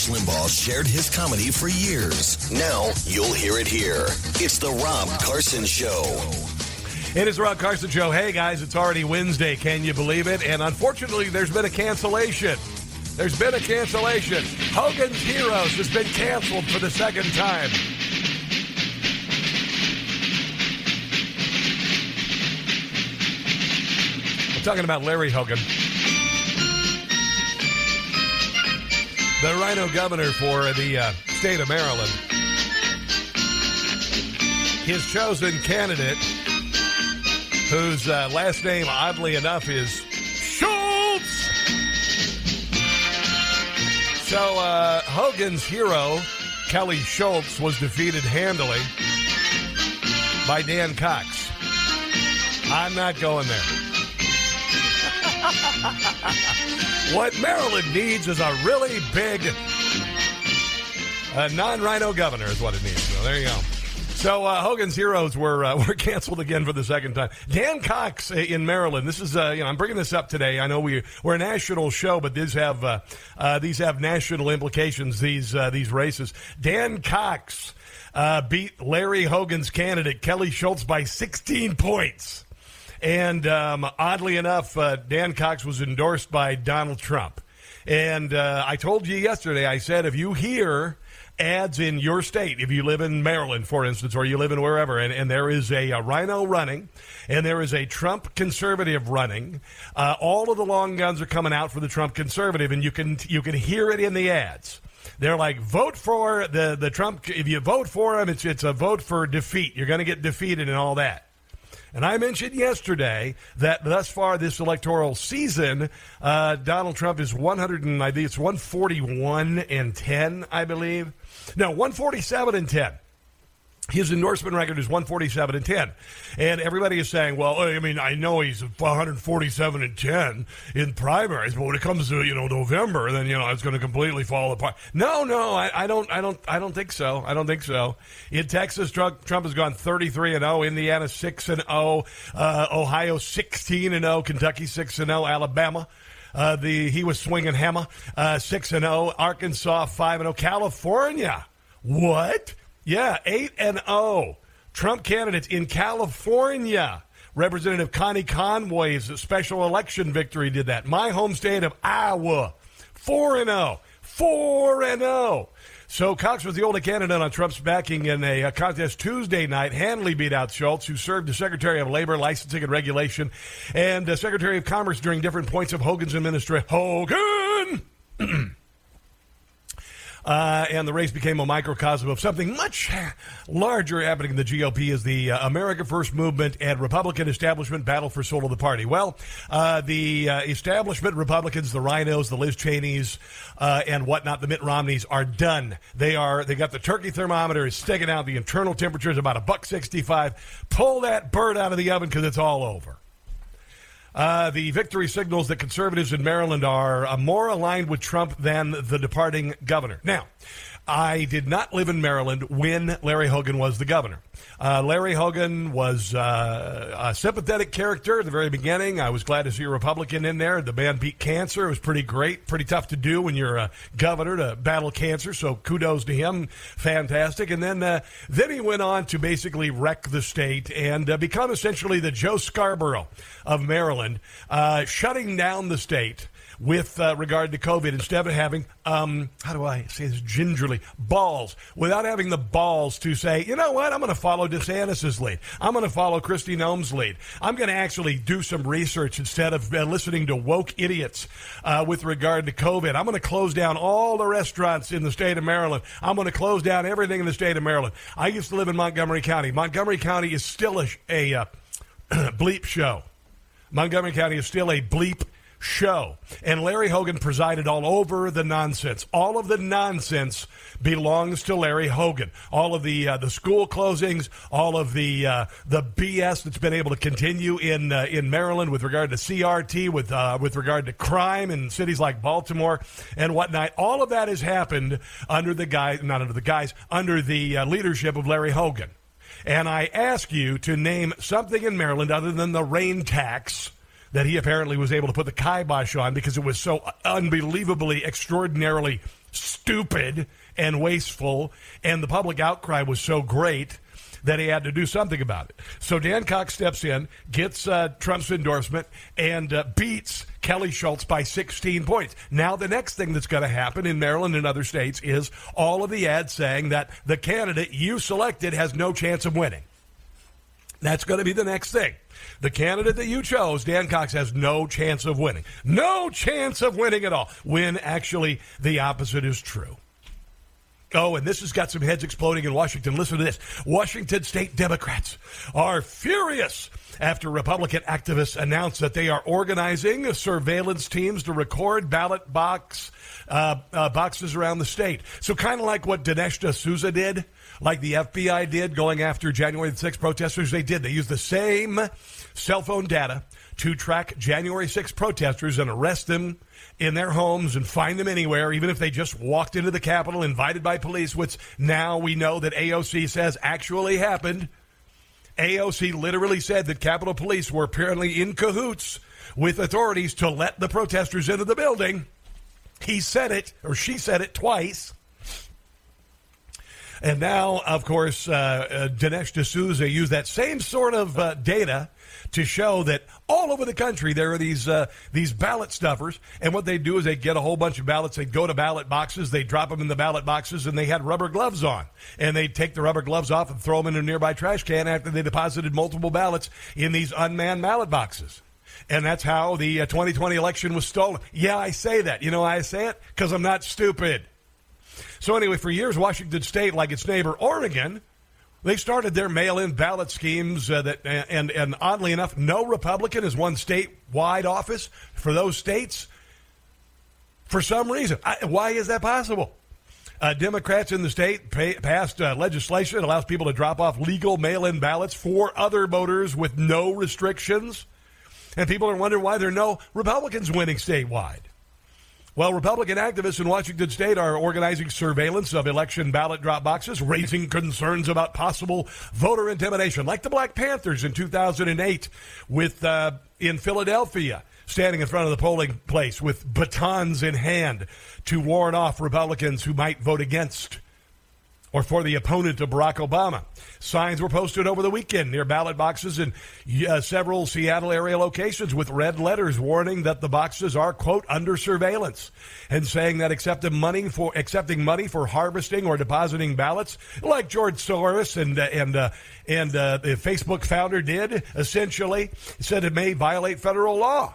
Rush Limbaugh shared his comedy for years. Now you'll hear it here. It's the Rob Carson Show. It is the Rob Carson Show. Hey, guys, it's already Wednesday. Can you believe it? And unfortunately, there's been a cancellation. Hogan's Heroes has been canceled for the second time. I'm talking about Larry Hogan, the Rhino governor for the state of Maryland. His chosen candidate, whose last name, oddly enough, is Schultz. So Hogan's hero, Kelly Schultz, was defeated handily by Dan Cox. I'm not going there. What Maryland needs is a really big non-Rhino governor is what it needs. So there you go. So Hogan's Heroes were canceled again for the second time. Dan Cox in Maryland. This is I'm bringing this up today. I know we're a national show, but these have national implications. These races. Dan Cox beat Larry Hogan's candidate Kelly Schultz by 16 points. And oddly enough, Dan Cox was endorsed by Donald Trump. And I told you yesterday, I said, if you hear ads in your state, if you live in Maryland, for instance, or you live in wherever, and there is a Rhino running, and there is a Trump conservative running, all of the long guns are coming out for the Trump conservative, and you can hear it in the ads. They're like, vote for the Trump. If you vote for him, it's a vote for defeat. You're going to get defeated and all that. And I mentioned yesterday that thus far this electoral season, Donald Trump is 141-10, I believe. No, 147-10. His endorsement record is 147-10. And everybody is saying, well, I mean, I know he's 147-10 in primaries, but when it comes to, November, then, it's going to completely fall apart. No, I don't think so. I don't think so. In Texas, Trump has gone 33-0, Indiana 6-0, Ohio 16-0, Kentucky 6-0, Alabama. He was swinging hammer, 6-0, Arkansas 5-0, California. What? Yeah, 8-0. Trump candidates in California. Representative Connie Conway's special election victory did that. My home state of Iowa, 4-0. 4-0. So Cox was the only candidate on Trump's backing in a contest Tuesday night. Handily beat out Schultz, who served as Secretary of Labor, Licensing and Regulation, and Secretary of Commerce during different points of Hogan's administration. Hogan! And the race became a microcosm of something much larger happening in the GOP as the America First movement and Republican establishment battle for soul of the party. Well, the establishment Republicans, the Rhinos, the Liz Cheneys, and whatnot, the Mitt Romneys are done. They got the turkey thermometer is sticking out. The internal temperature is about $1.65. Pull that bird out of the oven because it's all over. The victory signals that conservatives in Maryland are more aligned with Trump than the departing governor. Now, I did not live in Maryland when Larry Hogan was the governor. Larry Hogan was a sympathetic character at the very beginning. I was glad to see a Republican in there. The man beat cancer. It was pretty great, pretty tough to do when you're a governor to battle cancer, so kudos to him. Fantastic. And then he went on to basically wreck the state and become essentially the Joe Scarborough of Maryland, shutting down the state with regard to COVID, instead of having, how do I say this gingerly, balls, without having the balls to say, you know what, I'm going to follow DeSantis' lead. I'm going to follow Kristi Noem's lead. I'm going to actually do some research instead of listening to woke idiots with regard to COVID. I'm going to close down all the restaurants in the state of Maryland. I'm going to close down everything in the state of Maryland. I used to live in Montgomery County. Montgomery County is still a bleep show. Montgomery County is still a bleep show. And Larry Hogan presided all over the nonsense. All of the nonsense belongs to Larry Hogan. All of the school closings, all of the BS that's been able to continue in Maryland with regard to CRT, with regard to crime in cities like Baltimore and whatnot. All of that has happened under the leadership of Larry Hogan. And I ask you to name something in Maryland other than the rain tax that he apparently was able to put the kibosh on because it was so unbelievably, extraordinarily stupid and wasteful, and the public outcry was so great that he had to do something about it. So Dan Cox steps in, gets Trump's endorsement, and beats Kelly Schultz by 16 points. Now, the next thing that's going to happen in Maryland and other states is all of the ads saying that the candidate you selected has no chance of winning. That's going to be the next thing. The candidate that you chose, Dan Cox, has no chance of winning. No chance of winning at all, when actually the opposite is true. Oh, and this has got some heads exploding in Washington. Listen to this. Washington state Democrats are furious after Republican activists announced that they are organizing surveillance teams to record ballot boxes around the state. So kind of like what Dinesh D'Souza did, like the FBI did going after January 6th protesters. They used the same cell phone data to track January 6th protesters and arrest them in their homes and find them anywhere, even if they just walked into the Capitol invited by police, which now we know that AOC says actually happened. AOC literally said that Capitol Police were apparently in cahoots with authorities to let the protesters into the building. He said it, or she said it twice. And now, of course, Dinesh D'Souza used that same sort of data to show that all over the country there are these ballot stuffers, and what they do is they get a whole bunch of ballots, they go to ballot boxes, they drop them in the ballot boxes, and they had rubber gloves on, and they take the rubber gloves off and throw them in a nearby trash can after they deposited multiple ballots in these unmanned ballot boxes. And that's how the 2020 election was stolen. Yeah, I say that. You know why I say it? Because I'm not stupid. So anyway, for years, Washington State, like its neighbor Oregon, they started their mail-in ballot schemes and oddly enough, no Republican has won statewide office for those states for some reason. Why is that possible? Democrats in the state passed legislation that allows people to drop off legal mail-in ballots for other voters with no restrictions. And people are wondering why there are no Republicans winning statewide. Well, Republican activists in Washington state are organizing surveillance of election ballot drop boxes, raising concerns about possible voter intimidation, like the Black Panthers in 2008 in Philadelphia, standing in front of the polling place with batons in hand to warn off Republicans who might vote against or for the opponent of Barack Obama. Signs were posted over the weekend near ballot boxes in several Seattle area locations with red letters warning that the boxes are, quote, under surveillance, and saying that accepting money for harvesting or depositing ballots, like George Soros and the Facebook founder did, essentially, said it may violate federal law.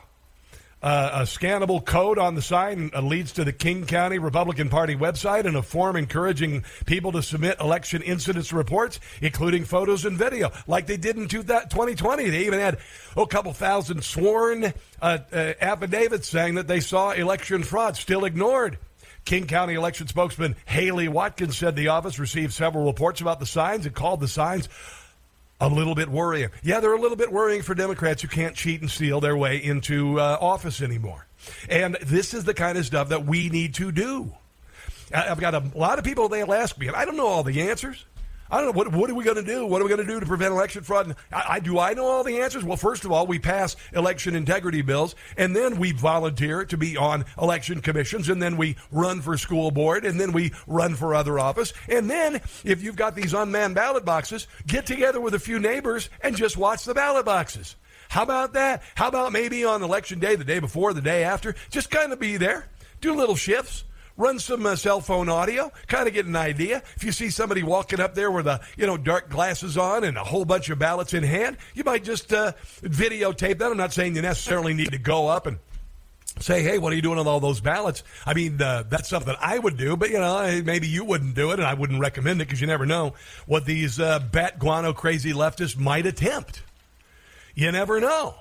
A scannable code on the sign leads to the King County Republican Party website and a form encouraging people to submit election incidents reports, including photos and video, like they did in 2020. They even had a couple thousand sworn affidavits saying that they saw election fraud, still ignored. King County election spokesman Haley Watkins said the office received several reports about the signs and called the signs a little bit worrying. Yeah, they're a little bit worrying for Democrats who can't cheat and steal their way into office anymore. And this is the kind of stuff that we need to do. I've got a lot of people, they'll ask me, and I don't know all the answers. I don't know, what are we going to do? What are we going to do to prevent election fraud? Do I know all the answers? Well, first of all, we pass election integrity bills, and then we volunteer to be on election commissions, and then we run for school board, and then we run for other office. And then, if you've got these unmanned ballot boxes, get together with a few neighbors and just watch the ballot boxes. How about that? How about maybe on election day, the day before, the day after, just kind of be there, do little shifts. Run some cell phone audio, kind of get an idea. If you see somebody walking up there with dark glasses on and a whole bunch of ballots in hand, you might just videotape that. I'm not saying you necessarily need to go up and say, hey, what are you doing with all those ballots? I mean, that's something I would do, but, maybe you wouldn't do it, and I wouldn't recommend it because you never know what these bat guano crazy leftists might attempt. You never know.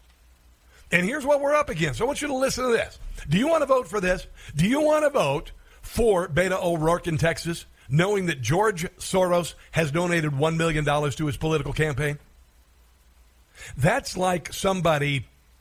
And here's what we're up against. I want you to listen to this. Do you want to vote for this? Do you want to vote for Beto O'Rourke in Texas, knowing that George Soros has donated $1 million to his political campaign? That's like the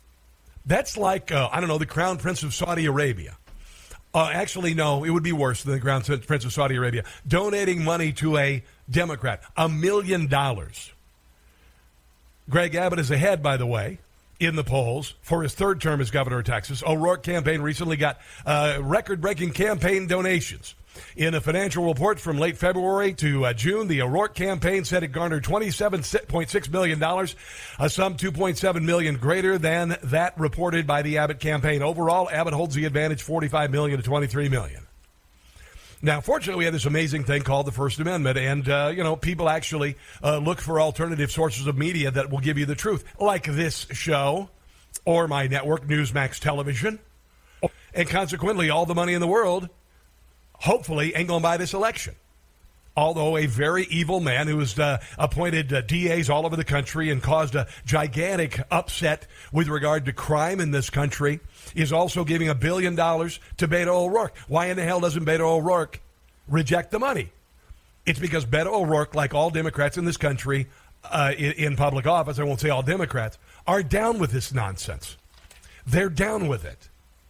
Crown Prince of Saudi Arabia. Actually, no, it would be worse than the Crown Prince of Saudi Arabia. Donating money to a Democrat, $1 million. Greg Abbott is ahead, by the way. in the polls for his third term as governor of Texas. O'Rourke campaign recently got record-breaking campaign donations. In a financial report from late February to June, the O'Rourke campaign said it garnered $27.6 million, a sum $2.7 million greater than that reported by the Abbott campaign. Overall, Abbott holds the advantage, $45 million to $23 million. Now, fortunately, we have this amazing thing called the First Amendment, and, people actually look for alternative sources of media that will give you the truth, like this show or my network, Newsmax Television. And consequently, all the money in the world hopefully ain't going to buy this election. Although a very evil man who has appointed DAs all over the country and caused a gigantic upset with regard to crime in this country is also giving $1 billion to Beto O'Rourke. Why in the hell doesn't Beto O'Rourke reject the money? It's because Beto O'Rourke, like all Democrats in this country in public office, I won't say all Democrats, are down with this nonsense. They're down with it.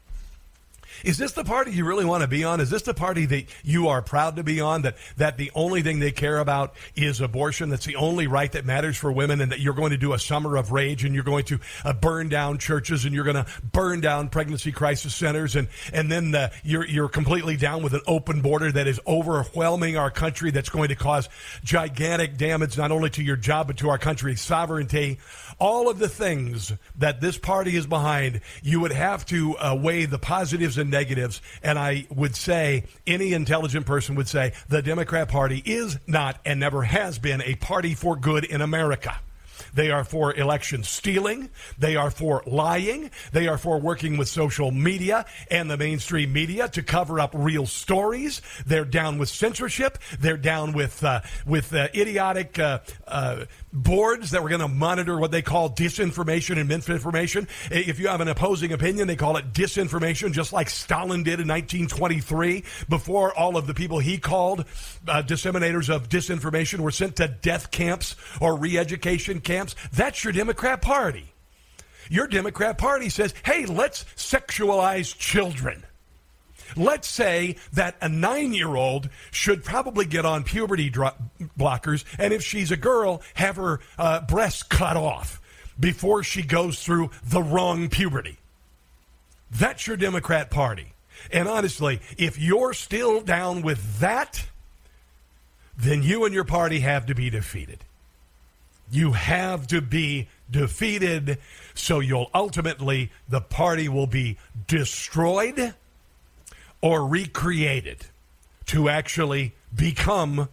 Is this the party you really want to be on? Is this the party that you are proud to be on, that the only thing they care about is abortion, that's the only right that matters for women, and that you're going to do a summer of rage and you're going to burn down churches and you're going to burn down pregnancy crisis centers and then you're completely down with an open border that is overwhelming our country, that's going to cause gigantic damage not only to your job but to our country's sovereignty? All of the things that this party is behind, you would have to weigh the positives and negatives, and I would say, any intelligent person would say, the Democrat Party is not and never has been a party for good in America. They are for election stealing. They are for lying. They are for working with social media and the mainstream media to cover up real stories. They're down with censorship. They're down with idiotic boards that were going to monitor what they call disinformation and misinformation. If you have an opposing opinion, they call it disinformation, just like Stalin did in 1923, before all of the people he called disseminators of disinformation were sent to death camps or re-education camps. That's your Democrat Party. Your Democrat Party says, hey, let's sexualize children. Let's say that a 9-year-old should probably get on puberty blockers, and if she's a girl, have her breasts cut off before she goes through the wrong puberty. That's your Democrat Party. And honestly, if you're still down with that, then you and your party have to be defeated. You have to be defeated, so you'll ultimately, the party will be destroyed or recreated to actually become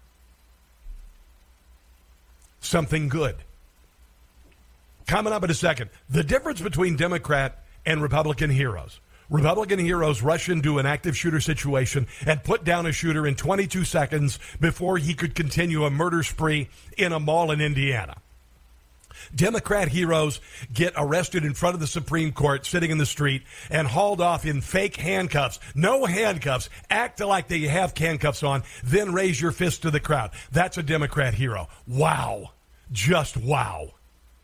something good. Coming up in a second, the difference between Democrat and Republican heroes. Republican heroes rush into an active shooter situation and put down a shooter in 22 seconds before he could continue a murder spree in a mall in Indiana. Democrat heroes get arrested in front of the Supreme Court, sitting in the street, and hauled off in fake handcuffs. No handcuffs. Act like they have handcuffs on, then raise your fist to the crowd. That's a Democrat hero. Wow. Just wow.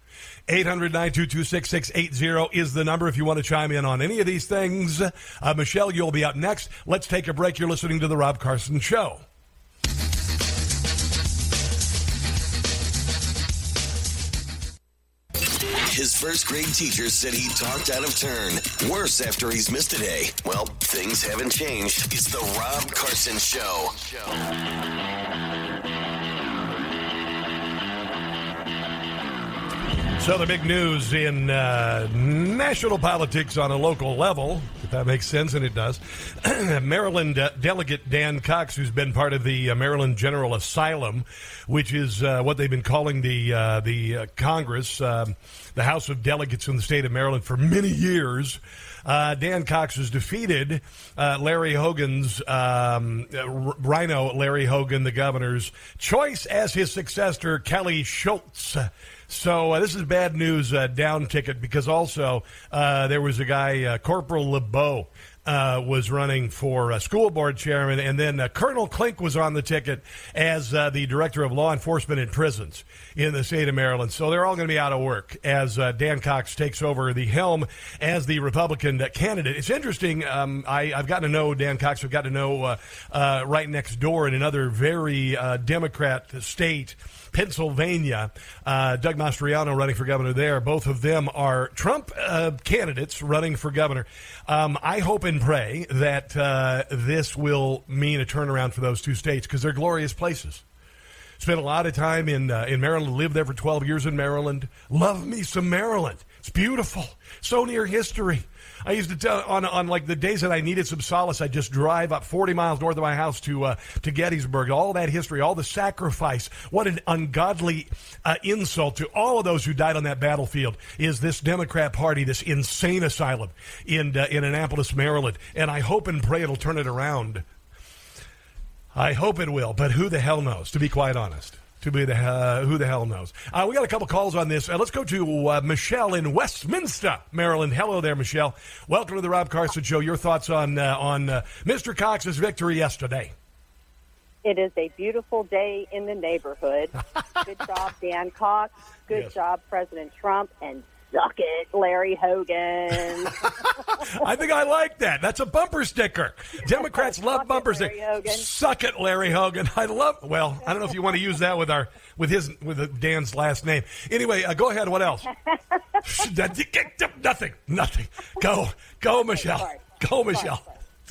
800-922-6680 is the number if you want to chime in on any of these things. Michelle, you'll be up next. Let's take a break. You're listening to The Rob Carson Show. His first grade teacher said he talked out of turn. Worse after he's missed a day. Well, things haven't changed. It's The Rob Carson Show. So the big news in national politics on a local level, if that makes sense, and it does. Maryland Delegate Dan Cox, who's been part of the Maryland General Asylum, which is what they've been calling the Congress, the House of Delegates in the state of Maryland for many years. Dan Cox has defeated Larry Hogan's, Rhino Larry Hogan, the governor's choice as his successor, Kelly Schultz. So this is bad news down ticket because also there was a guy, Corporal LeBeau, was running for school board chairman, and then Colonel Klink was on the ticket as the director of law enforcement in prisons in the state of Maryland. So they're all going to be out of work as Dan Cox takes over the helm as the Republican candidate. It's interesting. I've gotten to know Dan Cox. I've got to know right next door in another very Democrat state, Pennsylvania, Doug Mastriano running for governor there. Both of them are Trump candidates running for governor. I hope and pray that this will mean a turnaround for those two states because they're glorious places. Spent a lot of time in Maryland, lived there for 12 years in Maryland. Love me some Maryland. It's beautiful. So near history. I used to tell on like the days that I needed some solace, I'd just drive up 40 miles north of my house to Gettysburg. All that history, all the sacrifice. What an ungodly insult to all of those who died on that battlefield is this Democrat Party, this insane asylum in Annapolis, Maryland. And I hope and pray it'll turn it around. I hope it will, but who the hell knows, to be quite honest. Who the hell knows? We got a couple calls on this. Let's go to Michelle in Westminster, Maryland. Hello there, Michelle. Welcome to the Rob Carson Show. Your thoughts on Mr. Cox's victory yesterday? It is a beautiful day in the neighborhood. Good job, Dan Cox. Good job, President Trump. And suck it, Larry Hogan. I think I like that. That's a bumper sticker. Democrats love bumper stickers. Suck it, Larry Hogan. I don't know if you want to use that with Dan's last name. Anyway, go ahead. What else? Nothing. Go, Michelle. Go, Michelle.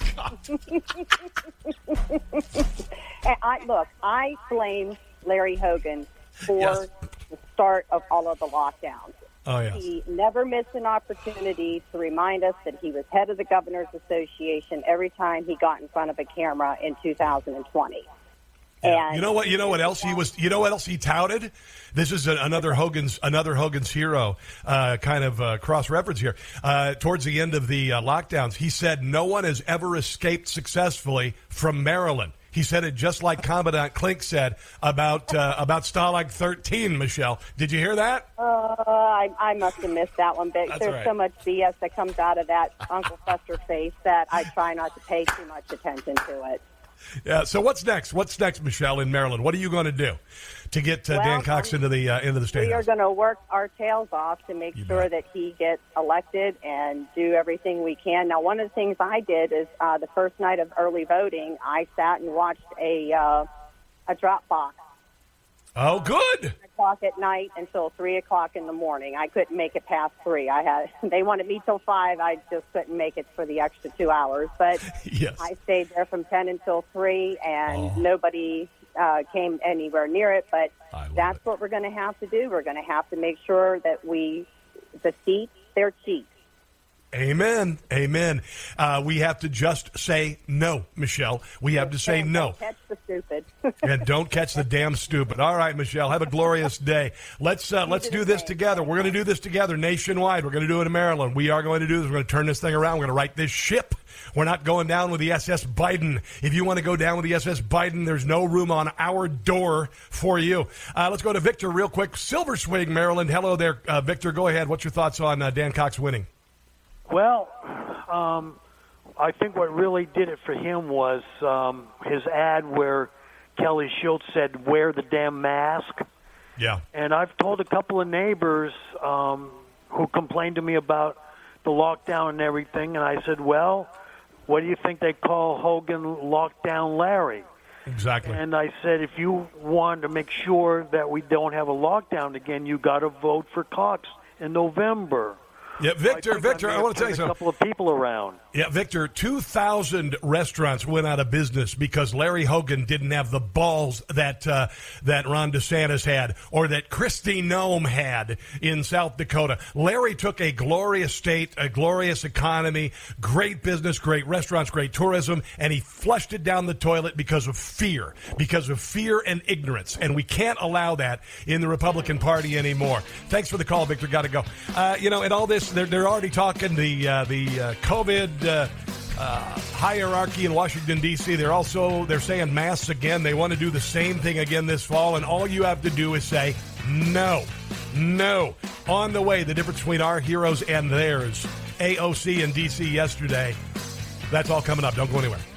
I blame Larry Hogan for the start of all of the lockdowns. Oh, yes. He never missed an opportunity to remind us that he was head of the Governors Association every time he got in front of a camera in 2020. Yeah. And you know what else he was? You know what else he touted? This is another Hogan's hero kind of cross reference here. Towards the end of the lockdowns, he said no one has ever escaped successfully from Maryland. He said it just like Commandant Klink said about Stalag 13, Michelle. Did you hear that? I must have missed that one, but there's so much BS that comes out of that Uncle Fester face that I try not to pay too much attention to it. Yeah. So what's next? What's next, Michelle, in Maryland? What are you going to do to get Dan Cox into the state? We are going to work our tails off to make sure that he gets elected and do everything we can. Now, one of the things I did is the first night of early voting, I sat and watched a drop box. Oh, good. 10 o'clock at night until 3 o'clock in the morning. I couldn't make it past 3. They wanted me till 5. I just couldn't make it for the extra 2 hours. But I stayed there from 10 until 3, and nobody came anywhere near it. But that's what we're going to have to do. We're going to have to make sure that the seats, they're cheap. Amen. We have to just say no, Michelle. We have to say no. Don't catch the stupid. And don't catch the damn stupid. All right, Michelle, have a glorious day. Let's do this together. We're going to do this together nationwide. We're going to do it in Maryland. We are going to do this. We're going to turn this thing around. We're going to right this ship. We're not going down with the SS Biden. If you want to go down with the SS Biden, there's no room on our door for you. Let's go to Victor real quick. Silver Spring, Maryland. Hello there, Victor. Go ahead. What's your thoughts on Dan Cox winning? Well, I think what really did it for him was his ad where Kelly Schultz said, "Wear the damn mask." Yeah. And I've told a couple of neighbors who complained to me about the lockdown and everything, and I said, well, what do you think they call Hogan Lockdown Larry? Exactly. And I said, if you want to make sure that we don't have a lockdown again, you got to vote for Cox in November. Yeah, Victor, I want to tell you something. A couple of people around. Yeah, Victor, 2,000 restaurants went out of business because Larry Hogan didn't have the balls that Ron DeSantis had or that Kristi Noem had in South Dakota. Larry took a glorious state, a glorious economy, great business, great restaurants, great tourism, and he flushed it down the toilet because of fear and ignorance. And we can't allow that in the Republican Party anymore. Thanks for the call, Victor. Got to go. And all this, they're already talking the COVID hierarchy in Washington, D.C. They're saying masks again. They want to do the same thing again this fall, and all you have to do is say no. On the way, the difference between our heroes and theirs. AOC in D.C. yesterday. That's all coming up. Don't go anywhere.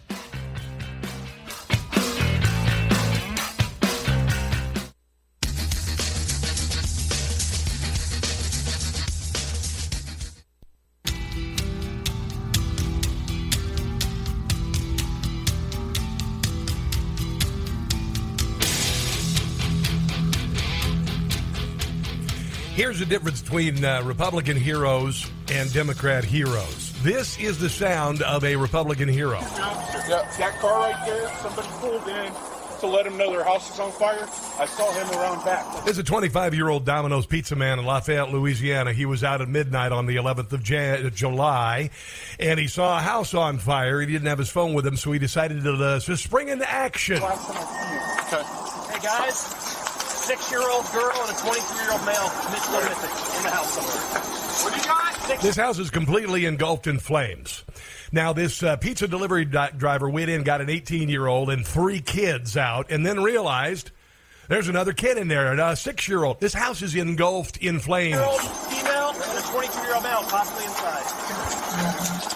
Here's the difference between Republican heroes and Democrat heroes. This is the sound of a Republican hero. Yeah, that car right there, somebody pulled in to let him know their house is on fire. I saw him around back. There's a 25-year-old Domino's pizza man in Lafayette, Louisiana. He was out at midnight on the 11th of July, and he saw a house on fire. He didn't have his phone with him, so he decided to spring into action. Okay. Hey, guys. 6-year-old girl and a 23-year-old male missing in the house somewhere. What do you got? This house is completely engulfed in flames. Now, this pizza delivery driver went in, got an 18-year-old and 3 kids out, and then realized there's another kid in there, a 6-year-old. This house is engulfed in flames. 6-year-old female and a 22-year-old male possibly inside.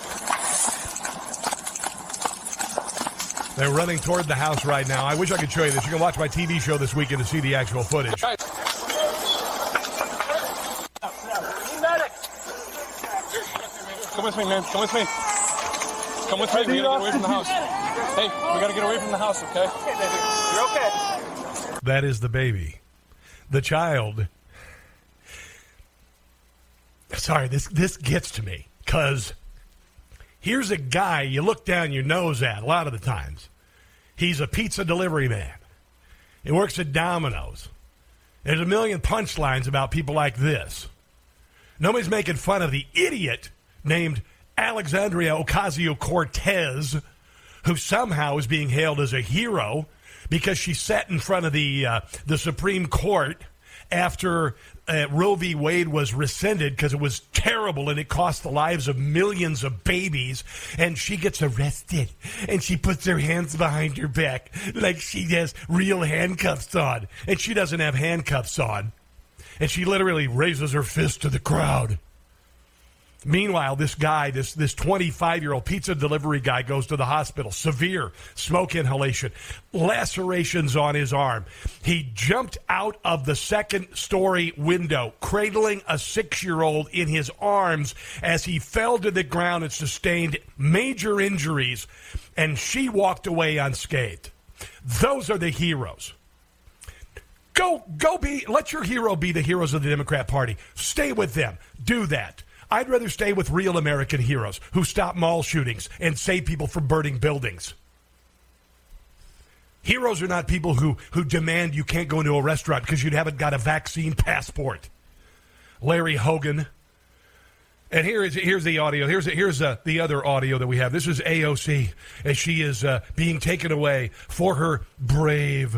They're running toward the house right now. I wish I could show you this. You can watch my TV show this weekend to see the actual footage. Medic! Come with me, man. Come with me. Come with me. We gotta get away from the house. Hey, we gotta get away from the house, okay? Okay, baby. You're okay. That is the baby. The child. Sorry, this gets to me, because here's a guy you look down your nose at a lot of the times. He's a pizza delivery man. He works at Domino's. There's a million punchlines about people like this. Nobody's making fun of the idiot named Alexandria Ocasio-Cortez, who somehow is being hailed as a hero because she sat in front of the Supreme Court after Roe v. Wade was rescinded because it was terrible and it cost the lives of millions of babies, and she gets arrested and she puts her hands behind her back like she has real handcuffs on, and she doesn't have handcuffs on, and she literally raises her fist to the crowd. Meanwhile, this guy, this 25-year-old pizza delivery guy, goes to the hospital. Severe smoke inhalation, lacerations on his arm. He jumped out of the 2nd-story window, cradling a 6-year-old in his arms as he fell to the ground and sustained major injuries, and she walked away unscathed. Those are the heroes. Let your hero be the heroes of the Democrat Party. Stay with them. Do that. I'd rather stay with real American heroes who stop mall shootings and save people from burning buildings. Heroes are not people who demand you can't go into a restaurant because you haven't got a vaccine passport. Larry Hogan. And here's the audio. Here's the other audio that we have. This is AOC as she is being taken away for her brave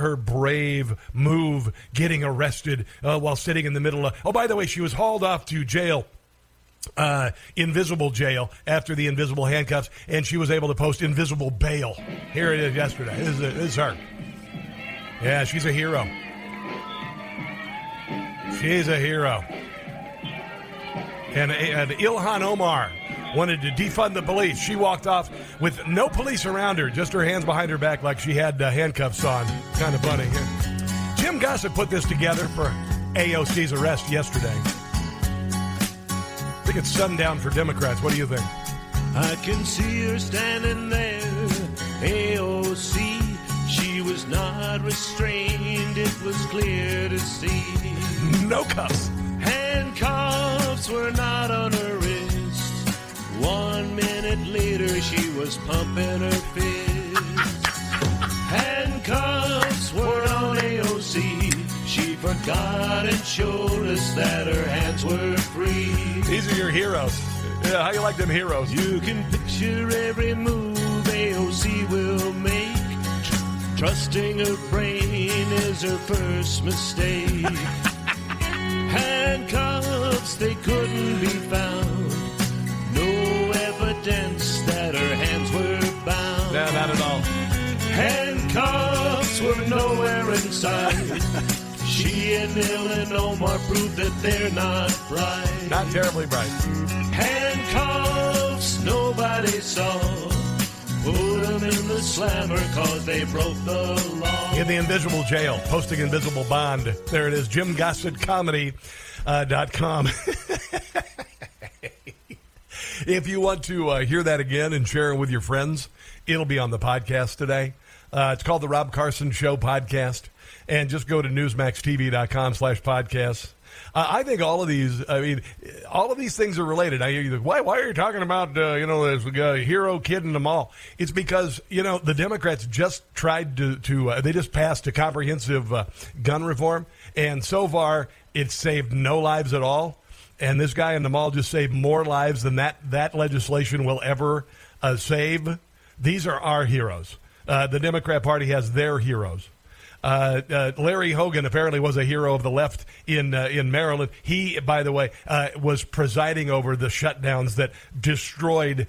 move, getting arrested while sitting in the middle of. Oh, by the way, she was hauled off to jail. Invisible jail after the invisible handcuffs, and she was able to post invisible bail. Here it is yesterday. This is her. Yeah, she's a hero. She's a hero. And Ilhan Omar wanted to defund the police. She walked off with no police around her, just her hands behind her back like she had handcuffs on. Kind of funny. Jim Gossett put this together for AOC's arrest yesterday. I think it's sundown for Democrats. What do you think? I can see her standing there, AOC. She was not restrained, it was clear to see. No cuffs. Handcuffs were not on her wrist. 1 minute later, she was pumping her fist. Handcuffs were on AOC. She forgot and showed us that her hands were free. These are your heroes. Yeah, how you like them heroes? You can picture every move AOC will make. Trusting her brain is her first mistake. Handcuffs, they couldn't be found. No evidence that her hands were bound. No, not at all. Handcuffs were nowhere in sight. She and Ilhan Omar proved that they're not bright. Not terribly bright. Handcuffs, nobody saw. Put them in the slammer cause they broke the law. In the invisible jail, posting invisible bond. There it is, JimGossettComedy.com. If you want to hear that again and share it with your friends, it'll be on the podcast today. It's called the Rob Carson Show Podcast. And just go to newsmaxtv.com/podcasts. I think all of these things are related. I hear you, why are you talking about, this hero kid in the mall? It's because, the Democrats just tried they just passed a comprehensive gun reform. And so far, it's saved no lives at all. And this guy in the mall just saved more lives than that legislation will ever save. These are our heroes. The Democrat Party has their heroes. Larry Hogan apparently was a hero of the left in Maryland. He, by the way, was presiding over the shutdowns that destroyed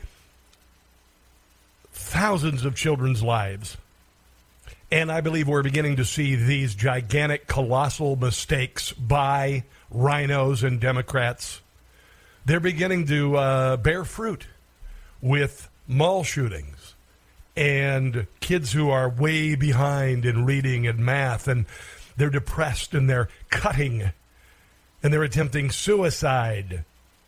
thousands of children's lives. And I believe we're beginning to see these gigantic, colossal mistakes by rhinos and Democrats. They're beginning to bear fruit with mall shootings. And kids who are way behind in reading and math, and they're depressed and they're cutting and they're attempting suicide.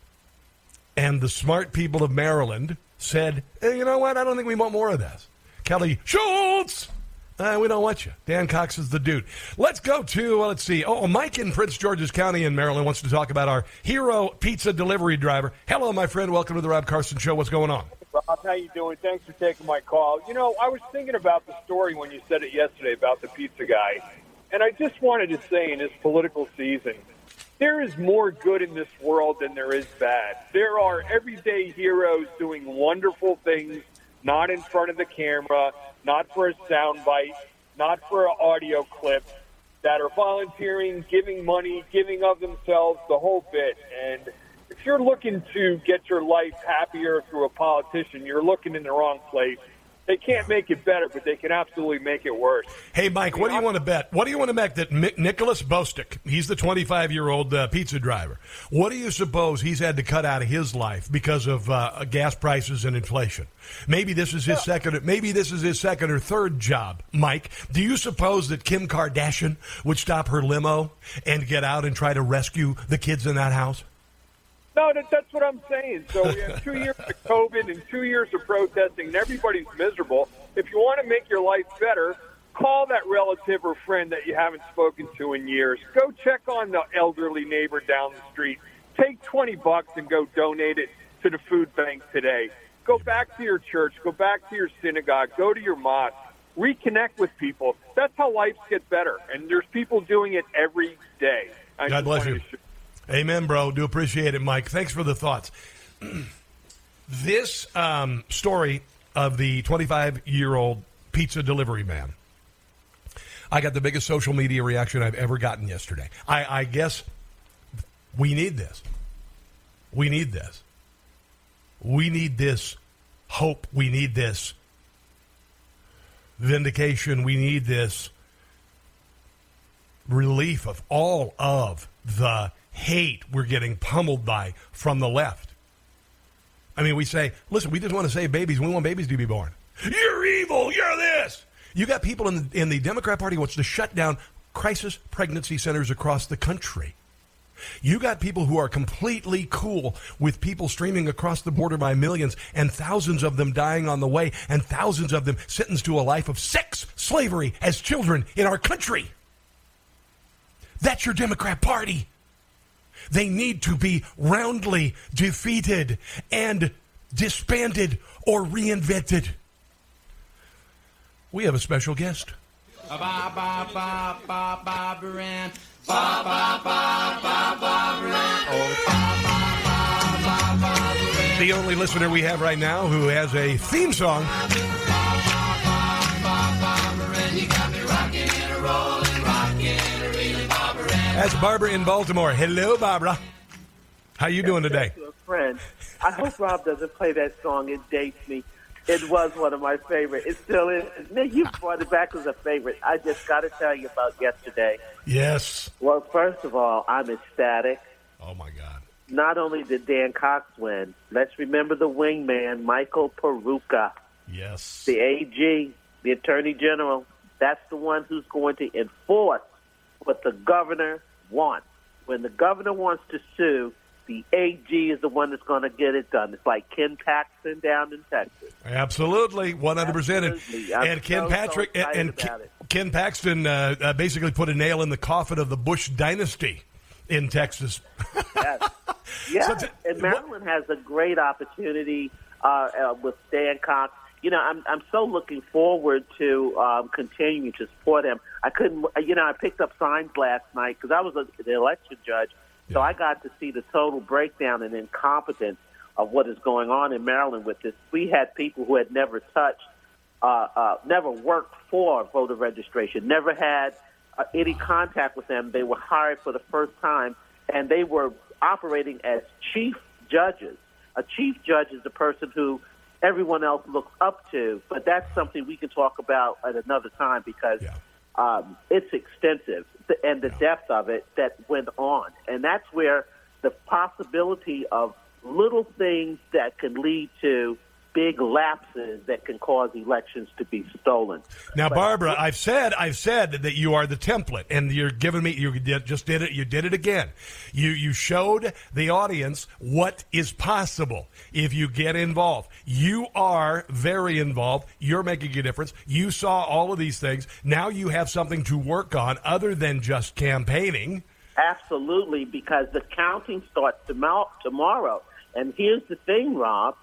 And the smart people of Maryland said, hey, you know what? I don't think we want more of this. Kelly Schultz, we don't want you. Dan Cox is the dude. Let's go to, let's see. Mike in Prince George's County in Maryland wants to talk about our hero pizza delivery driver. Hello, my friend. Welcome to the Rob Carson Show. What's going on? Rob, how you doing? Thanks for taking my call. I was thinking about the story when you said it yesterday about the pizza guy, and I just wanted to say in this political season, there is more good in this world than there is bad. There are everyday heroes doing wonderful things, not in front of the camera, not for a soundbite, not for an audio clip, that are volunteering, giving money, giving of themselves, the whole bit. And if you're looking to get your life happier through a politician, you're looking in the wrong place. They can't make it better, but they can absolutely make it worse. Hey, Mike, what do you want to bet? What do you want to bet that Nicholas Bostick, he's the 25-year-old pizza driver, what do you suppose he's had to cut out of his life because of gas prices and inflation? Maybe this is his second or third job. Mike, do you suppose that Kim Kardashian would stop her limo and get out and try to rescue the kids in that house? No, that's what I'm saying. So we have 2 years of COVID and 2 years of protesting, and everybody's miserable. If you want to make your life better, call that relative or friend that you haven't spoken to in years. Go check on the elderly neighbor down the street. Take $20 and go donate it to the food bank today. Go back to your church. Go back to your synagogue. Go to your mosque. Reconnect with people. That's how lives get better, and there's people doing it every day. God bless you. Amen, bro. Do appreciate it, Mike. Thanks for the thoughts. This story of the 25-year-old pizza delivery man, I got the biggest social media reaction I've ever gotten yesterday. I guess we need this. We need this. We need this hope. We need this vindication. We need this relief of all of the hate we're getting pummeled by from the left. I mean, we say, listen, we just want to save babies. We want babies to be born. You're evil. You're this. You got people in the Democrat Party who wants to shut down crisis pregnancy centers across the country. You got people who are completely cool with people streaming across the border by millions and thousands of them dying on the way and thousands of them sentenced to a life of sex slavery as children in our country. That's your Democrat Party. They need to be roundly defeated and disbanded or reinvented. We have a special guest. The only listener we have right now who has a theme song. That's Barbara in Baltimore. Hello, Barbara. How you doing today? Friend, I hope Rob doesn't play that song. It dates me. It was one of my favorites. It still is. Man, you brought it back as a favorite. I just got to tell you about yesterday. Yes. Well, first of all, I'm ecstatic. Oh, my God. not only did Dan Cox win, let's remember the wingman, Michael Peruka. Yes. The AG, the Attorney General. That's the one who's going to enforce what the governor wants. When the governor wants to sue, the AG is the one that's going to get it done. It's like Ken Paxton down in Texas. Absolutely, 100%. Absolutely. And Ken Patrick and Ken Paxton basically put a nail in the coffin of the Bush dynasty in Texas. Yes. Yeah, and Maryland has a great opportunity with Dan Cox. You know, I'm so looking forward to continuing to support him. I picked up signs last night because I was the election judge, so I got to see the total breakdown and incompetence of what is going on in Maryland with this. We had people who had never touched, never worked for voter registration, never had any contact with them. They were hired for the first time, and they were operating as chief judges. A chief judge is the person who everyone else looks up to, but that's something we can talk about at another time because it's extensive, and the depth of it that went on. And that's where the possibility of little things that can lead to big lapses that can cause elections to be stolen. Now, Barbara, I've said that you are the template, and you're giving me. You just did it. You did it again. You showed the audience what is possible if you get involved. You are very involved. You're making a difference. You saw all of these things. Now you have something to work on other than just campaigning. Absolutely, because the counting starts tomorrow. And here's the thing, Rob.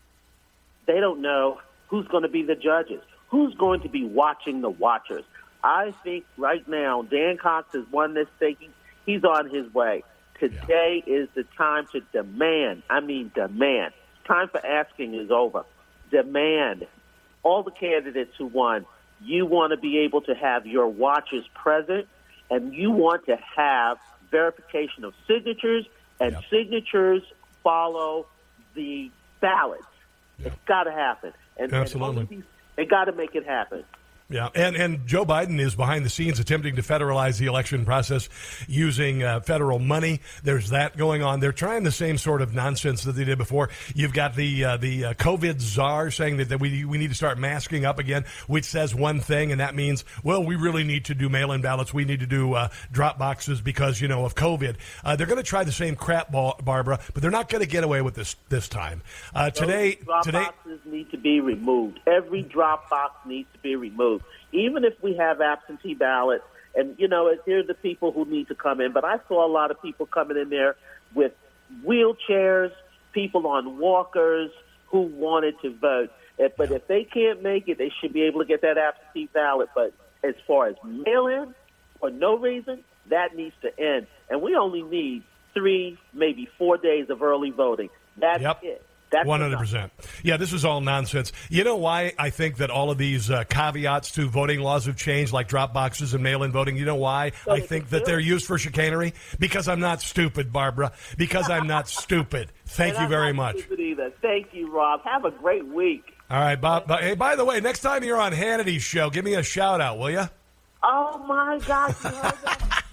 They don't know who's going to be the judges, who's going to be watching the watchers. I think right now Dan Cox is one that's thinking he's on his way. Today is the time to demand. I mean demand. Time for asking is over. Demand. All the candidates who won, you want to be able to have your watchers present, and you want to have verification of signatures, and signatures follow the ballots. It's got to happen. Absolutely. They got to make it happen. Yeah, and Joe Biden is behind the scenes attempting to federalize the election process using federal money. There's that going on. They're trying the same sort of nonsense that they did before. You've got the COVID czar saying that we need to start masking up again, which says one thing, and that means, well, we really need to do mail-in ballots. We need to do drop boxes because, of COVID. They're going to try the same crap, Barbara, but they're not going to get away with this time. Today, boxes need to be removed. Every drop box needs to be removed. Even if we have absentee ballots, and, here's the people who need to come in. But I saw a lot of people coming in there with wheelchairs, people on walkers who wanted to vote. But if they can't make it, they should be able to get that absentee ballot. But as far as mail-in, for no reason, that needs to end. And we only need 3, maybe 4 days of early voting. That's it. 100%. Yeah, this is all nonsense. You know why I think that all of these caveats to voting laws have changed, like drop boxes and mail-in voting? You know why I think that they're used for chicanery? Because I'm not stupid, Barbara. Because I'm not stupid. Thank you very much. Stupid either. Thank you, Rob. Have a great week. All right, Bob. Hey, by the way, next time you're on Hannity's show, give me a shout-out, will you? Oh, my gosh. You heard that?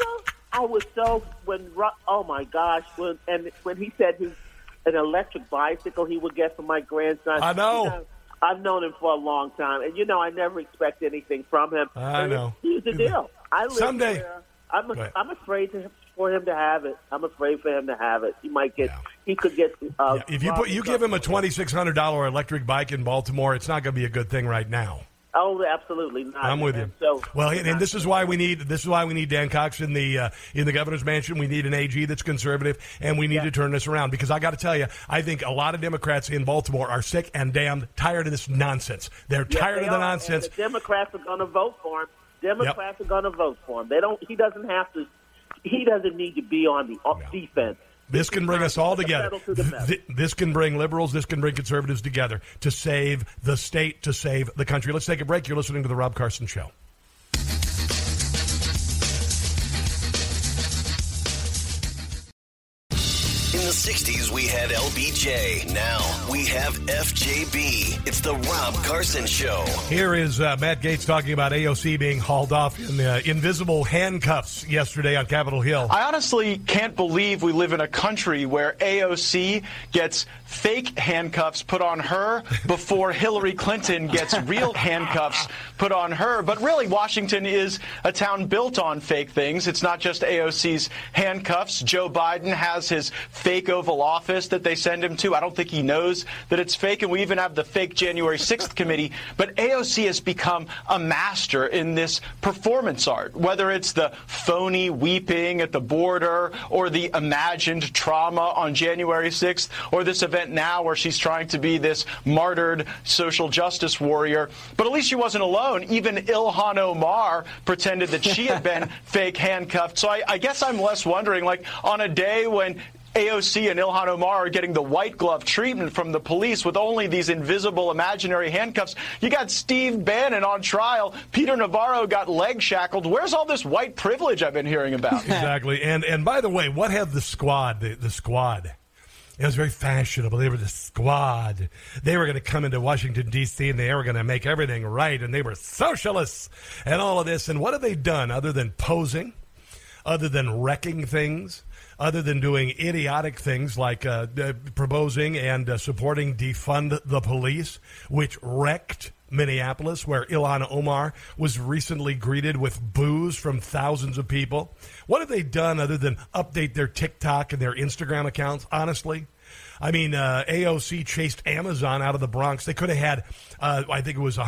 I was so oh, my gosh. When he said an electric bicycle he would get for my grandson. I know. I've known him for a long time, and I never expect anything from him. I know. Here's the deal. Someday. I'm afraid for him to have it. I'm afraid for him to have it. He might get. He could get. If you give him a $2,600 electric bike in Baltimore, it's not going to be a good thing right now. Oh, absolutely not. I'm with you. So, and this is why we need Dan Cox in the governor's mansion. We need an AG that's conservative, and we need to turn this around. Because I got to tell you, I think a lot of Democrats in Baltimore are sick and damned tired of this nonsense. They're tired of the nonsense. And the Democrats are going to vote for him. Democrats are going to vote for him. He doesn't have to. He doesn't need to be on the defense. This can bring us all together. This can bring liberals, this can bring conservatives together to save the state, to save the country. Let's take a break. You're listening to The Rob Carson Show. In the 60s, we had LBJ. Now we have FJB. It's the Rob Carson Show. Here is Matt Gaetz talking about AOC being hauled off in invisible handcuffs yesterday on Capitol Hill. I honestly can't believe we live in a country where AOC gets fake handcuffs put on her before Hillary Clinton gets real handcuffs put on her. But really, Washington is a town built on fake things. It's not just AOC's handcuffs. Joe Biden has his fake Oval Office that they send him to. I don't think he knows that it's fake, and we even have the fake January 6th committee. But AOC has become a master in this performance art, whether it's the phony weeping at the border or the imagined trauma on January 6th or this event now where she's trying to be this martyred social justice warrior. But at least she wasn't alone. Even Ilhan Omar pretended that she had been fake handcuffed. So I guess I'm less wondering, like, on a day when AOC and Ilhan Omar are getting the white glove treatment from the police with only these invisible imaginary handcuffs. You got Steve Bannon on trial. Peter Navarro got leg shackled. Where's all this white privilege I've been hearing about? Exactly. And by the way, what had the squad? The squad. It was very fashionable. They were the squad. They were going to come into Washington, D.C., and they were going to make everything right, and they were socialists and all of this. And what have they done other than posing, other than wrecking things, other than doing idiotic things like proposing and supporting defund the police, which wrecked Minneapolis, where Ilhan Omar was recently greeted with boos from thousands of people? What have they done other than update their TikTok and their Instagram accounts, honestly? I mean, AOC chased Amazon out of the Bronx. They could have had, I think it was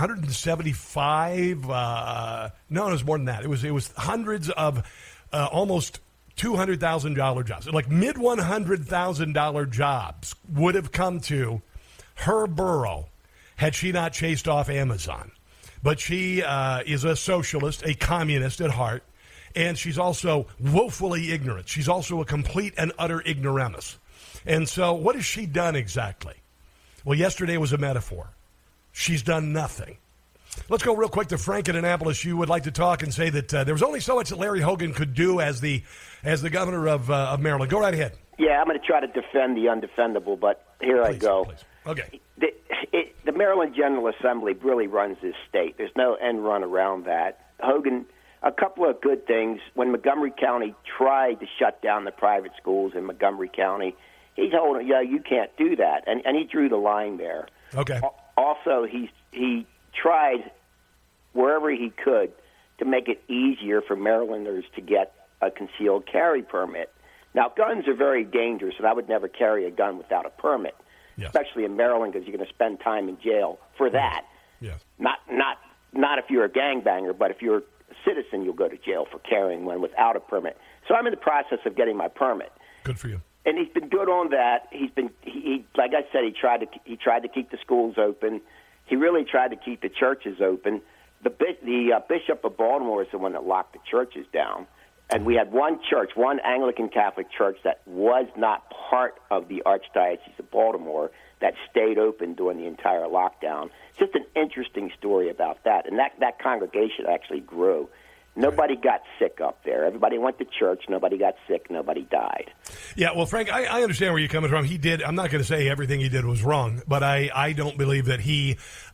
175. No, it was more than that. It was hundreds of almost $200,000 jobs. Like mid-$100,000 jobs would have come to her borough had she not chased off Amazon. But she is a socialist, a communist at heart, and she's also woefully ignorant. She's also a complete and utter ignoramus. And so what has she done exactly? Well, yesterday was a metaphor. She's done nothing. Let's go real quick to Frank in Annapolis. You would like to talk and say that there was only so much that Larry Hogan could do as the governor of Maryland. Go right ahead. Yeah, I'm going to try to defend the undefendable, but here I go. Please. Okay. The Maryland General Assembly really runs this state. There's no end run around that. Hogan, a couple of good things. When Montgomery County tried to shut down the private schools in Montgomery County, he told them, yeah, you can't do that. And he drew the line there. Okay. Also, he tried wherever he could to make it easier for Marylanders to get a concealed carry permit. Now, guns are very dangerous, and I would never carry a gun without a permit, especially in Maryland, because you're going to spend time in jail for that. Yes. Not if you're a gangbanger, but if you're a citizen, you'll go to jail for carrying one without a permit. So I'm in the process of getting my permit. Good for you. And he's been good on that. He like I said, he tried to keep the schools open. He really tried to keep the churches open. The Bishop of Baltimore is the one that locked the churches down. And we had one church, one Anglican Catholic church that was not part of the Archdiocese of Baltimore that stayed open during the entire lockdown. Just an interesting story about that. And that congregation actually grew. Nobody got sick up there. Everybody went to church. Nobody got sick. Nobody died. Yeah, well, Frank, I understand where you're coming from. He did. I'm not going to say everything he did was wrong, but I don't believe that he.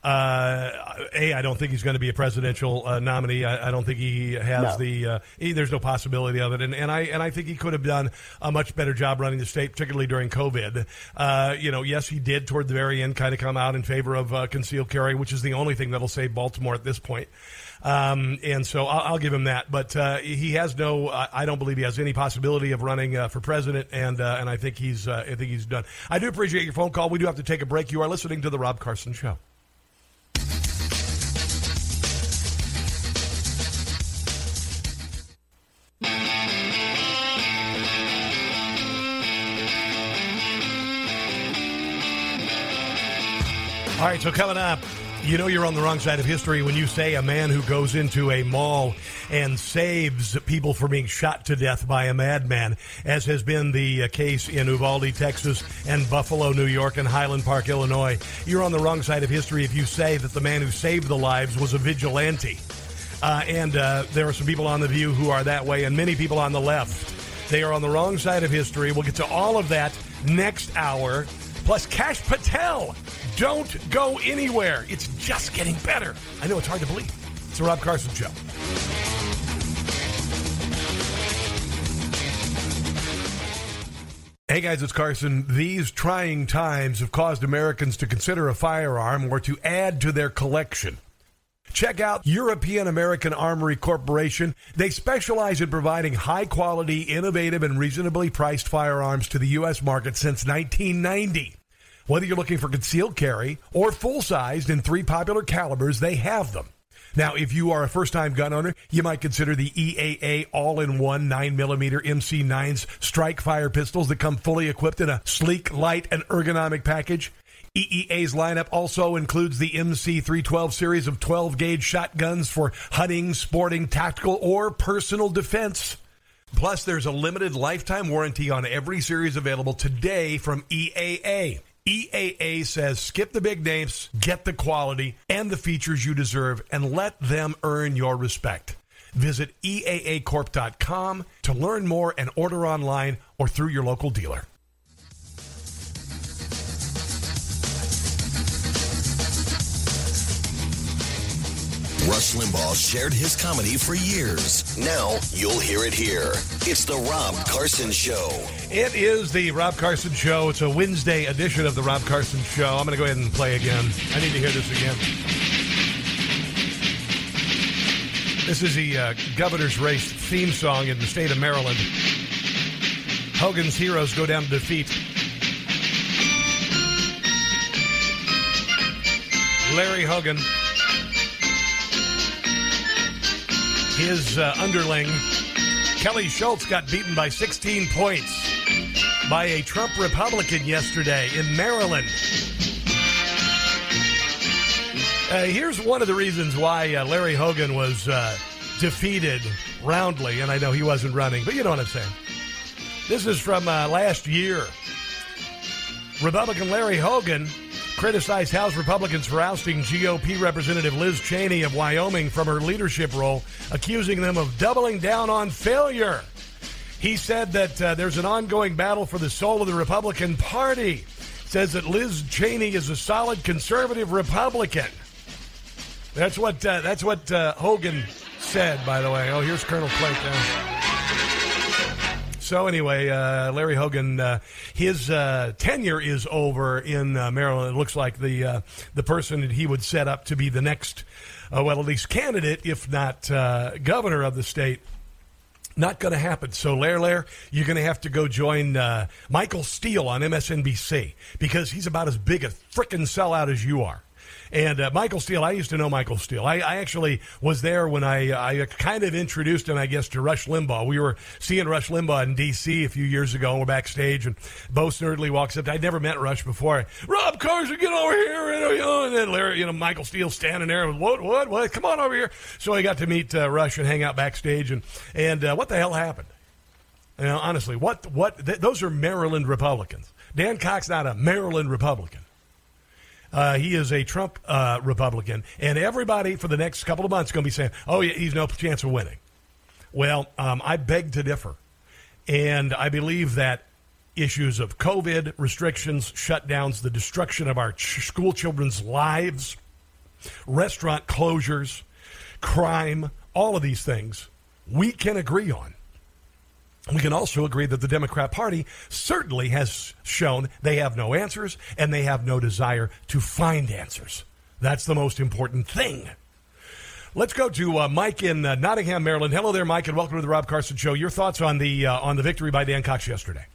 I don't think he's going to be a presidential nominee. I don't think he has there's no possibility of it. And I think he could have done a much better job running the state, particularly during COVID. Yes, he did toward the very end kind of come out in favor of concealed carry, which is the only thing that'll save Baltimore at this point. And so I'll give him that. But he has I don't believe he has any possibility of running for president, and I think he's done. I do appreciate your phone call. We do have to take a break. You are listening to The Rob Carson Show. All right, so coming up, you know you're on the wrong side of history when you say a man who goes into a mall and saves people from being shot to death by a madman, as has been the case in Uvalde, Texas, and Buffalo, New York, and Highland Park, Illinois. You're on the wrong side of history if you say that the man who saved the lives was a vigilante. And there are some people on The View who are that way, and many people on the left. They are on the wrong side of history. We'll get to all of that next hour. Plus Kash Patel. Don't go anywhere. It's just getting better. I know it's hard to believe. It's the Rob Carson Show. Hey guys, it's Carson. These trying times have caused Americans to consider a firearm or to add to their collection. Check out European American Armory Corporation. They specialize in providing high-quality, innovative, and reasonably priced firearms to the U.S. market since 1990. Whether you're looking for concealed carry or full-sized in 3 popular calibers, they have them. Now, if you are a first-time gun owner, you might consider the EAA all-in-one 9mm MC9s strike fire pistols that come fully equipped in a sleek, light, and ergonomic package. EEA's lineup also includes the MC312 series of 12-gauge shotguns for hunting, sporting, tactical, or personal defense. Plus, there's a limited lifetime warranty on every series available today from EAA. EAA says skip the big names, get the quality and the features you deserve, and let them earn your respect. Visit EAAcorp.com to learn more and order online or through your local dealer. Rush Limbaugh shared his comedy for years. Now you'll hear it here. It's the Rob Carson Show. It is the Rob Carson Show. It's a Wednesday edition of the Rob Carson Show. I'm going to go ahead and play again. I need to hear this again. This is the governor's race theme song in the state of Maryland. Hogan's heroes go down to defeat. Larry Hogan. His underling, Kelly Schultz, got beaten by 16 points by a Trump Republican yesterday in Maryland. Here's one of the reasons why Larry Hogan was defeated roundly, and I know he wasn't running, but you know what I'm saying. This is from last year. Republican Larry Hogan criticized House Republicans for ousting GOP Representative Liz Cheney of Wyoming from her leadership role, accusing them of doubling down on failure. He said that there's an ongoing battle for the soul of the Republican Party. Says that Liz Cheney is a solid conservative Republican. That's what Hogan said, by the way. Oh, here's Colonel Plank now. So anyway, Larry Hogan, his tenure is over in Maryland. It looks like the person that he would set up to be the next, well, at least candidate, if not governor of the state, not going to happen. So, Lair, you're going to have to go join Michael Steele on MSNBC because he's about as big a frickin' sellout as you are. And Michael Steele, I used to know Michael Steele. I actually was there when I kind of introduced him, I guess, to Rush Limbaugh. We were seeing Rush Limbaugh in D.C. a few years ago. We're backstage, and Bo Snerdley walks up. I'd never met Rush before. Rob Carson, get over here. And then Larry, Michael Steele standing there. What? Come on over here. So I got to meet Rush and hang out backstage. And what the hell happened? Honestly, those are Maryland Republicans. Dan Cox, not a Maryland Republican. He is a Trump Republican, and everybody for the next couple of months is going to be saying, oh, yeah, he's no chance of winning. Well, I beg to differ, and I believe that issues of COVID, restrictions, shutdowns, the destruction of our school children's lives, restaurant closures, crime, all of these things, we can agree on. We can also agree that the Democrat Party certainly has shown they have no answers and they have no desire to find answers. That's the most important thing. Let's go to Mike in Nottingham, Maryland. Hello there, Mike, and welcome to the Rob Carson Show. Your thoughts on the victory by Dan Cox yesterday?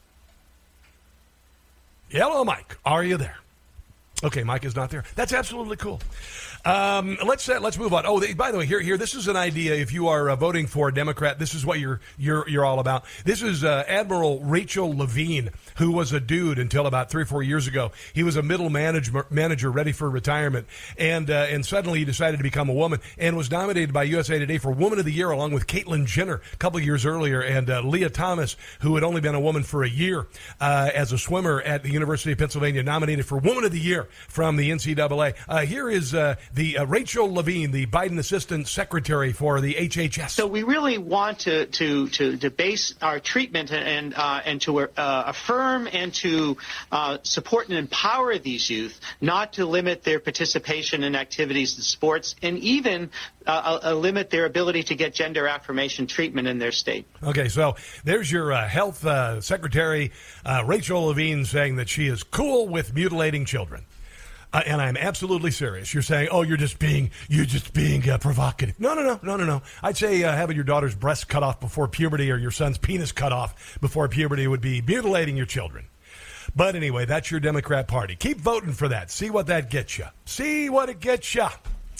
Hello, Mike. Are you there? Okay, Mike is not there. That's absolutely cool. Let's move on. Oh, by the way, here. This is an idea. If you are voting for a Democrat, this is what you're all about. This is Admiral Rachel Levine, who was a dude until about 3 or 4 years ago. He was a middle manager ready for retirement, and suddenly he decided to become a woman and was nominated by USA Today for Woman of the Year, along with Caitlyn Jenner a couple of years earlier, and Leah Thomas, who had only been a woman for a year as a swimmer at the University of Pennsylvania, nominated for Woman of the Year. from the NCAA. Here is the Rachel Levine, the Biden Assistant Secretary for the HHS. So we really want to base our treatment and to affirm and to support and empower these youth, not to limit their participation in activities and sports, and even limit their ability to get gender affirmation treatment in their state. Okay, so there's your health secretary, Rachel Levine, saying that she is cool with mutilating children. And I'm absolutely serious. You're saying, oh, you're just being provocative. No. I'd say having your daughter's breast cut off before puberty or your son's penis cut off before puberty would be mutilating your children. But anyway, that's your Democrat Party. Keep voting for that. See what that gets you. See what it gets you.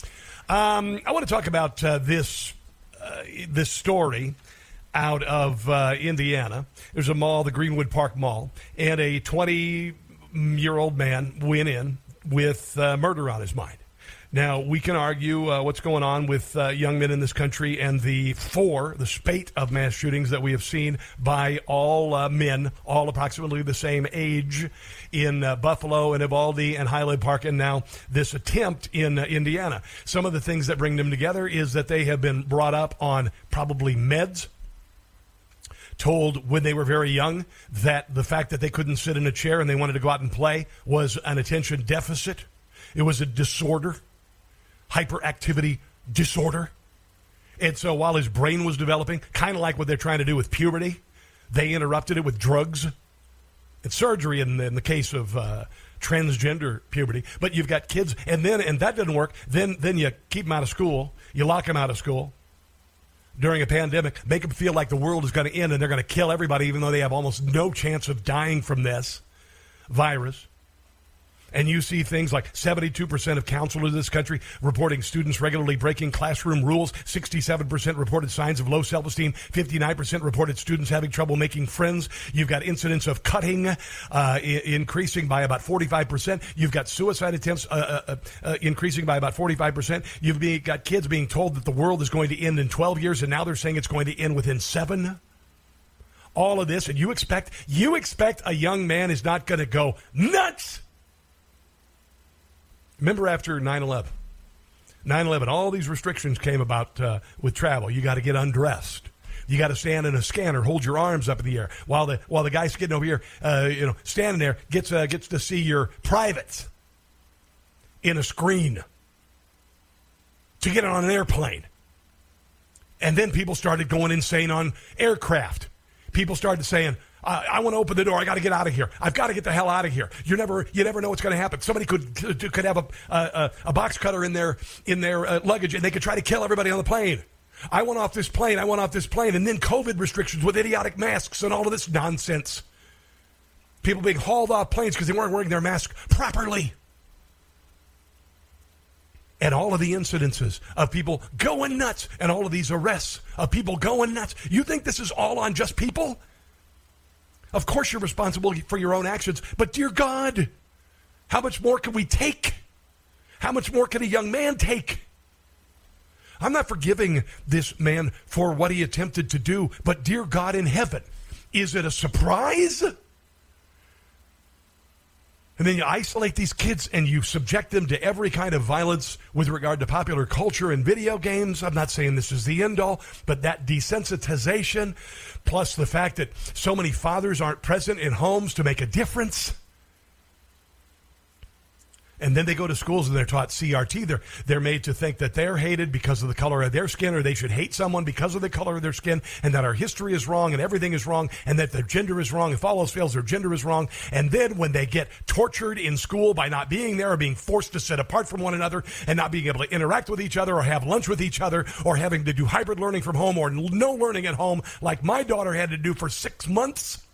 I want to talk about this story out of Indiana. There's a mall, the Greenwood Park Mall, and a 20-year-old man went in with murder on his mind. Now, we can argue what's going on with young men in this country and the spate of mass shootings that we have seen by all men, all approximately the same age, in Buffalo and Uvalde and Highland Park, and now this attempt in Indiana. Some of the things that bring them together is that they have been brought up on probably meds, told when they were very young that the fact that they couldn't sit in a chair and they wanted to go out and play was an attention deficit. It was a disorder. Hyperactivity disorder. And so while his brain was developing, kind of like what they're trying to do with puberty, they interrupted it with drugs and surgery in the case of transgender puberty. But you've got kids, and that doesn't work. Then you keep them out of school. You lock them out of school during a pandemic, make them feel like the world is going to end and they're going to kill everybody, even though they have almost no chance of dying from this virus. And you see things like 72% of counselors in this country reporting students regularly breaking classroom rules, 67% reported signs of low self-esteem, 59% reported students having trouble making friends. You've got incidents of cutting increasing by about 45%. You've got suicide attempts increasing by about 45%. You've got kids being told that the world is going to end in 12 years, and now they're saying it's going to end within 7. All of this, and you expect a young man is not going to go nuts. Remember after 9/11, all these restrictions came about with travel. You got to get undressed. You got to stand in a scanner, hold your arms up in the air while the guy's getting over here, standing there gets to see your privates in a screen to get on an airplane. And then people started going insane on aircraft. People started saying, I want to open the door. I got to get out of here. I've got to get the hell out of here. You never know what's going to happen. Somebody could have a box cutter in their luggage, and they could try to kill everybody on the plane. I want off this plane. And then COVID restrictions with idiotic masks and all of this nonsense. People being hauled off planes because they weren't wearing their mask properly. And all of the incidences of people going nuts, and all of these arrests of people going nuts. You think this is all on just people? Of course you're responsible for your own actions, but dear God, how much more can we take? How much more can a young man take? I'm not forgiving this man for what he attempted to do, but dear God in heaven, is it a surprise? And then you isolate these kids and you subject them to every kind of violence with regard to popular culture and video games. I'm not saying this is the end all, but that desensitization, plus the fact that so many fathers aren't present in homes to make a difference. And then they go to schools and they're taught CRT. They're made to think that they're hated because of the color of their skin, or they should hate someone because of the color of their skin, and that our history is wrong and everything is wrong, and that their gender is wrong. If all else fails, their gender is wrong. And then when they get tortured in school by not being there or being forced to sit apart from one another and not being able to interact with each other or have lunch with each other or having to do hybrid learning from home or no learning at home like my daughter had to do for 6 months,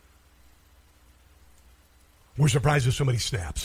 we're surprised if somebody snaps.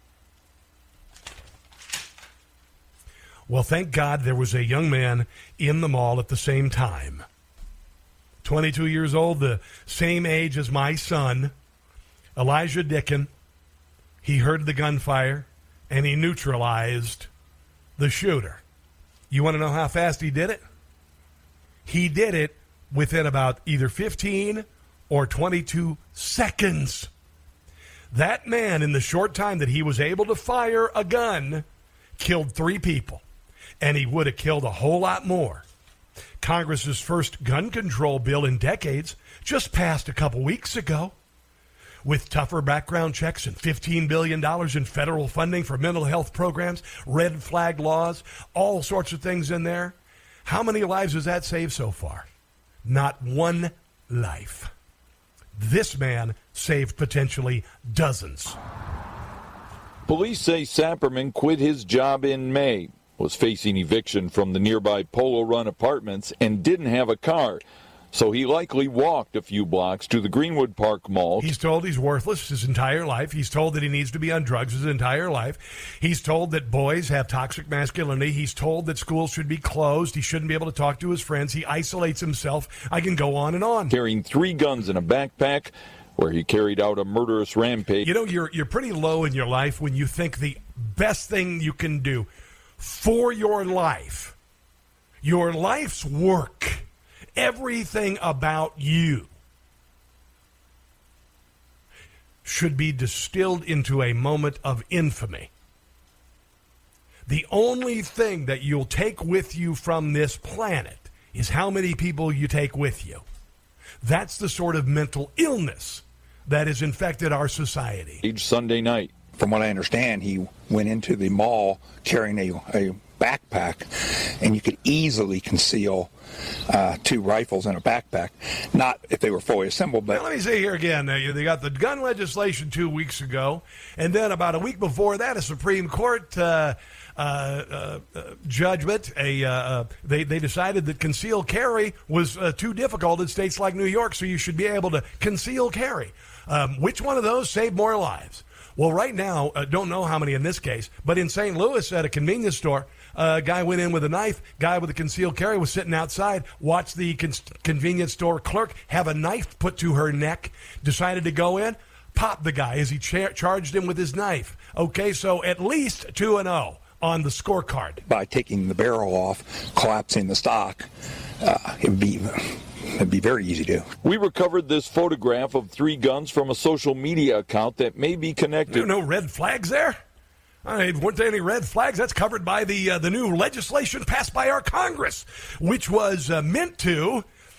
Well, thank God there was a young man in the mall at the same time. 22 years old, the same age as my son, Elijah Dickin. He heard the gunfire, and he neutralized the shooter. You want to know how fast he did it? He did it within about either 15 or 22 seconds. That man, in the short time that he was able to fire a gun, killed 3 people. And he would have killed a whole lot more. Congress's first gun control bill in decades just passed a couple weeks ago. With tougher background checks and $15 billion in federal funding for mental health programs, red flag laws, all sorts of things in there. How many lives has that saved so far? Not one life. This man saved potentially dozens. Police say Sapperman quit his job in May, was facing eviction from the nearby Polo Run apartments, and didn't have a car. So he likely walked a few blocks to the Greenwood Park Mall. He's told he's worthless his entire life. He's told that he needs to be on drugs his entire life. He's told that boys have toxic masculinity. He's told that schools should be closed. He shouldn't be able to talk to his friends. He isolates himself. I can go on and on. Carrying 3 guns in a backpack where he carried out a murderous rampage. You know, you're pretty low in your life when you think the best thing you can do for your life's work, everything about you should be distilled into a moment of infamy. The only thing that you'll take with you from this planet is how many people you take with you. That's the sort of mental illness that has infected our society. Each Sunday night. From what I understand, he went into the mall carrying a backpack, and you could easily conceal 2 rifles in a backpack. Not if they were fully assembled, but... Now, let me say here again, they got the gun legislation 2 weeks ago, and then about a week before that, a Supreme Court judgment, they decided that concealed carry was too difficult in states like New York, so you should be able to conceal carry. Which one of those saved more lives? Well, right now, don't know how many in this case, but in St. Louis at a convenience store, a guy went in with a knife, guy with a concealed carry was sitting outside, watched the convenience store clerk have a knife put to her neck, decided to go in, popped the guy as he charged him with his knife. Okay, so at least 2-0 on the scorecard. By taking the barrel off, collapsing the stock, it'd be very easy to do. We recovered this photograph of 3 guns from a social media account that may be connected. No red flags there? Weren't there any red flags? That's covered by the new legislation passed by our Congress, which was meant to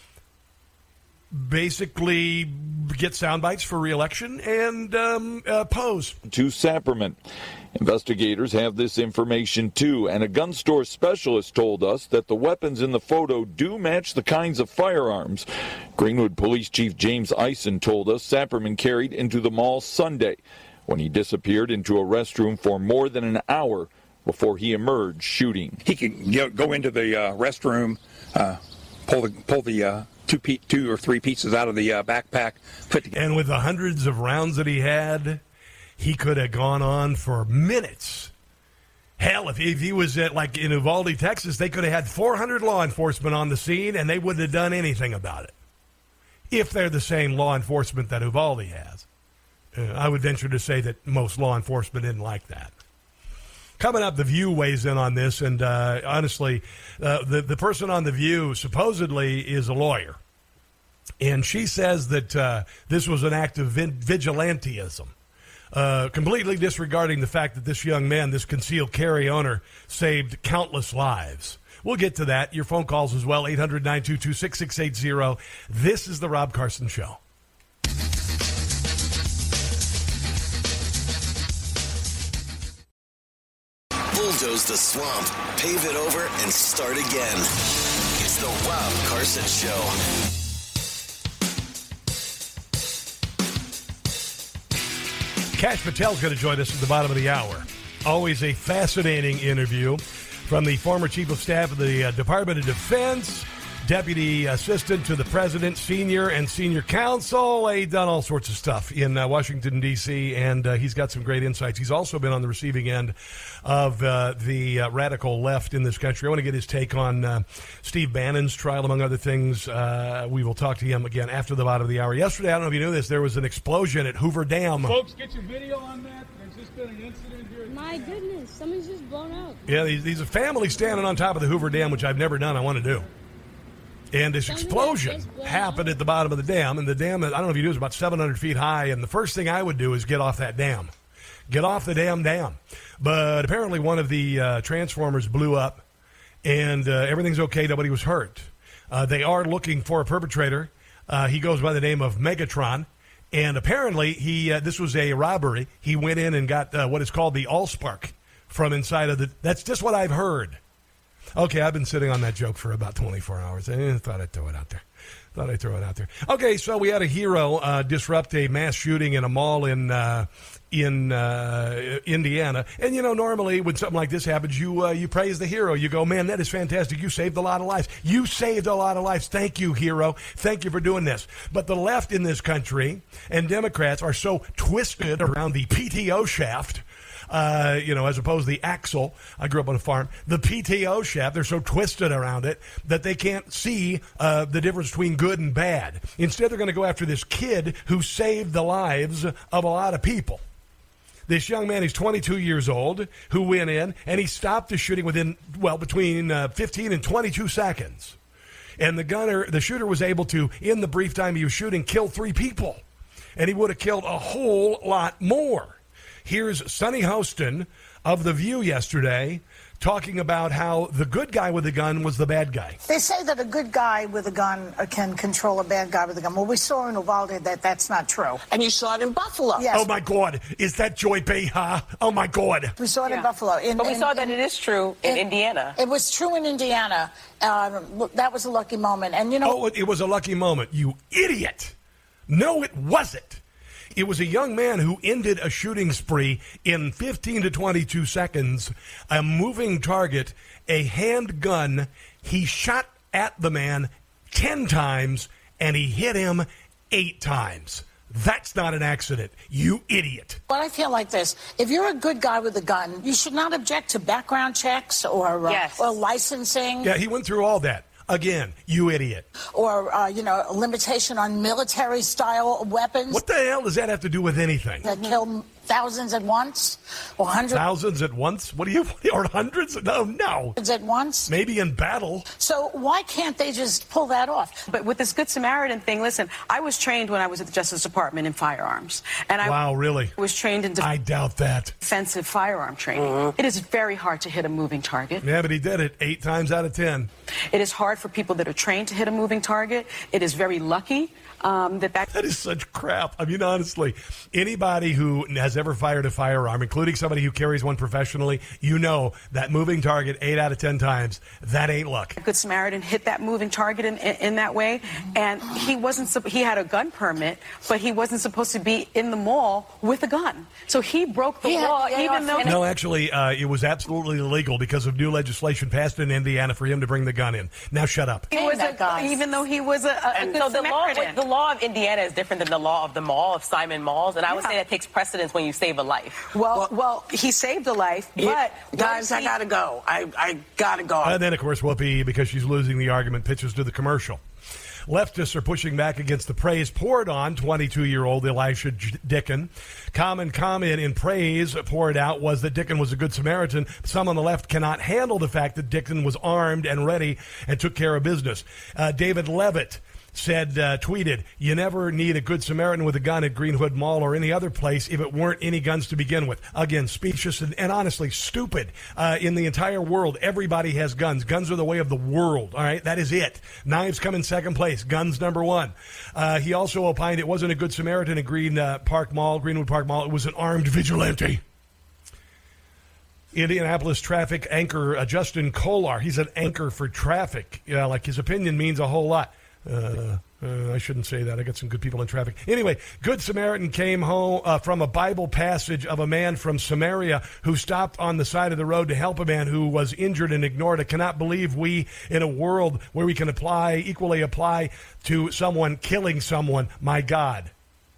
basically get sound bites for re-election and pose. To Sapperman. Investigators have this information too, and a gun store specialist told us that the weapons in the photo do match the kinds of firearms Greenwood Police Chief James Eisen told us Sapperman carried into the mall Sunday when he disappeared into a restroom for more than an hour before he emerged shooting. He could go into the restroom, pull the 2 or 3 pieces out of the backpack, put together. And with the hundreds of rounds that he had, he could have gone on for minutes. Hell, if he was at, like in Uvalde, Texas, they could have had 400 law enforcement on the scene, and they wouldn't have done anything about it. If they're the same law enforcement that Uvalde has. I would venture to say that most law enforcement didn't like that. Coming up, The View weighs in on this, and honestly, the person on The View supposedly is a lawyer. And she says that this was an act of vigilantism, completely disregarding the fact that this young man, this concealed carry owner, saved countless lives. We'll get to that. Your phone calls as well, 800-922-6680. This is The Rob Carson Show. Bulldoze the swamp, pave it over, and start again. It's the Rob Carson Show. Kash Patel's going to join us at the bottom of the hour. Always a fascinating interview from the former Chief of Staff of the Department of Defense, Deputy Assistant to the President, Senior and Senior Counsel. He's done all sorts of stuff in Washington, D.C., and he's got some great insights. He's also been on the receiving end of the radical left in this country. I want to get his take on Steve Bannon's trial, among other things. We will talk to him again after the bottom of the hour. Yesterday, I don't know if you knew this, there was an explosion at Hoover Dam. Folks, get your video on that. There's just been an incident here. My goodness, something's just blown out. Yeah, these are families standing on top of the Hoover Dam, which I've never done. I want to do. And this explosion happened at the bottom of the dam. And the dam, I don't know if you do, is about 700 feet high. And the first thing I would do is get off that dam. Get off the damn dam. But apparently one of the transformers blew up. And everything's okay. Nobody was hurt. They are looking for a perpetrator. He goes by the name of Megatron. And apparently this was a robbery. He went in and got what is called the Allspark from inside of the... That's just what I've heard. Okay, I've been sitting on that joke for about 24 hours. I thought I'd throw it out there. Okay, so we had a hero disrupt a mass shooting in a mall in Indiana. And, normally when something like this happens, you praise the hero. You go, man, that is fantastic. You saved a lot of lives. You saved a lot of lives. Thank you, hero. Thank you for doing this. But the left in this country and Democrats are so twisted around the PTO shaft, as opposed to the axle. I grew up on a farm. The PTO shaft, they're so twisted around it that they can't see the difference between good and bad. Instead, they're going to go after this kid who saved the lives of a lot of people. This young man, he's 22 years old, who went in, and he stopped the shooting between 15 and 22 seconds. And the shooter was able to, in the brief time he was shooting, kill 3 people. And he would have killed a whole lot more. Here's Sonny Hostin of The View yesterday talking about how the good guy with the gun was the bad guy. They say that a good guy with a gun can control a bad guy with a gun. Well, we saw in Uvalde that that's not true. And you saw it in Buffalo. Yes. Oh, my God. Is that Joy Behar? Oh, my God. We saw it in Buffalo. But we saw that it is true in Indiana. It was true in Indiana. That was a lucky moment. And Oh, it was a lucky moment, you idiot. No, it wasn't. It was a young man who ended a shooting spree in 15 to 22 seconds, a moving target, a handgun. He shot at the man 10 times, and he hit him 8 times. That's not an accident, you idiot. But I feel like this. If you're a good guy with a gun, you should not object to background checks or licensing. Yeah, he went through all that. Again, you idiot. Or, a limitation on military-style weapons. What the hell does that have to do with anything? That kill thousands at once? Or hundreds? Thousands at once? Or hundreds? No. At once? Maybe in battle. So why can't they just pull that off? But with this Good Samaritan thing, listen, I was trained when I was at the Justice Department in firearms. And wow, really? I was trained in I doubt that. Defensive firearm training. It is very hard to hit a moving target. Yeah, but he did it 8 times out of 10. It is hard for people that are trained to hit a moving target. It is very lucky that is such crap. I mean, honestly, anybody who has ever fired a firearm, including somebody who carries one professionally, that moving target 8 out of 10 times, that ain't luck. Good Samaritan hit that moving target in that way, and he had a gun permit, but he wasn't supposed to be in the mall with a gun. So he broke the law, even though... No, actually, it was absolutely illegal because of new legislation passed in Indiana for him to bring the gun in. Now shut up. Even though he was a Good Samaritan. The law of Indiana is different than the law of the mall, of Simon Malls, and I would say that takes precedence when you save a life. Well, he saved a life, but... Guys, I gotta go. I gotta go. And then, of course, Whoopi, because she's losing the argument, pitches to the commercial. Leftists are pushing back against the praise poured on 22-year-old Elisha Dicken. Common comment in praise poured out was that Dicken was a good Samaritan. Some on the left cannot handle the fact that Dicken was armed and ready and took care of business. David Levitt tweeted, you never need a good Samaritan with a gun at Greenwood Mall or any other place if it weren't any guns to begin with. Again, specious and honestly stupid. In the entire world, everybody has guns. Guns are the way of the world. All right, that is it. Knives come in second place. Guns number 1. He also opined it wasn't a good Samaritan at Greenwood Park Mall. It was an armed vigilante. Indianapolis traffic anchor Justin Kolar. He's an anchor for traffic. Like his opinion means a whole lot. I shouldn't say that. I got some good people in traffic. Anyway, Good Samaritan came home from a Bible passage of a man from Samaria who stopped on the side of the road to help a man who was injured and ignored. I cannot believe we, in a world where we can equally apply to someone killing someone, my God.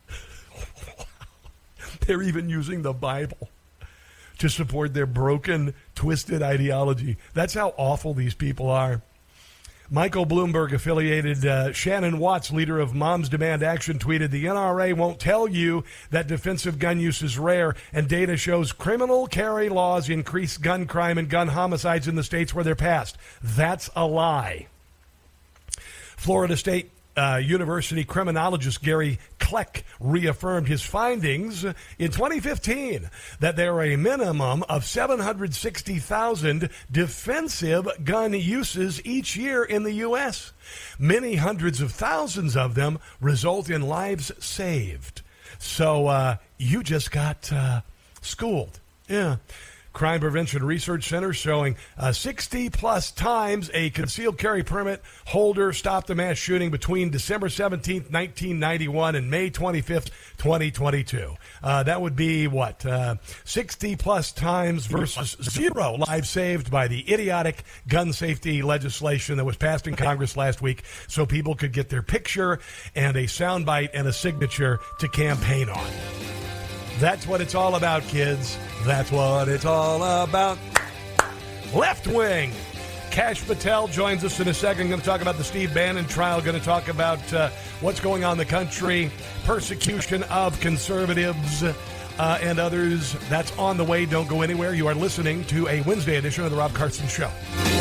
They're even using the Bible to support their broken, twisted ideology. That's how awful these people are. Michael Bloomberg-affiliated Shannon Watts, leader of Moms Demand Action, tweeted, the NRA won't tell you that defensive gun use is rare, and data shows criminal carry laws increase gun crime and gun homicides in the states where they're passed. That's a lie. Florida State University criminologist Gary Kleck reaffirmed his findings in 2015 that there are a minimum of 760,000 defensive gun uses each year in the U.S. Many hundreds of thousands of them result in lives saved. So you just got schooled. Yeah. Crime Prevention Research Center showing 60-plus times a concealed carry permit holder stopped a mass shooting between December 17th, 1991 and May 25th, 2022. That would be, 60-plus times versus 0 lives saved by the idiotic gun safety legislation that was passed in Congress last week so people could get their picture and a soundbite and a signature to campaign on. That's what it's all about, kids. That's what it's all about. Left wing. Kash Patel joins us in a second. Going to talk about the Steve Bannon trial. Going to talk about what's going on in the country, persecution of conservatives and others. That's on the way. Don't go anywhere. You are listening to a Wednesday edition of The Rob Carson Show.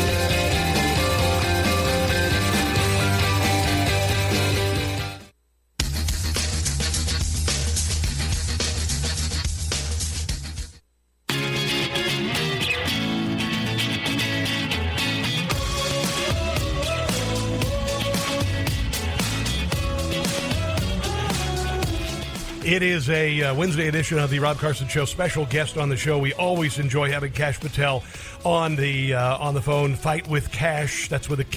It is a Wednesday edition of the Rob Carson Show. Special guest on the show. We always enjoy having Kash Patel on the phone. Fight with Kash. That's with a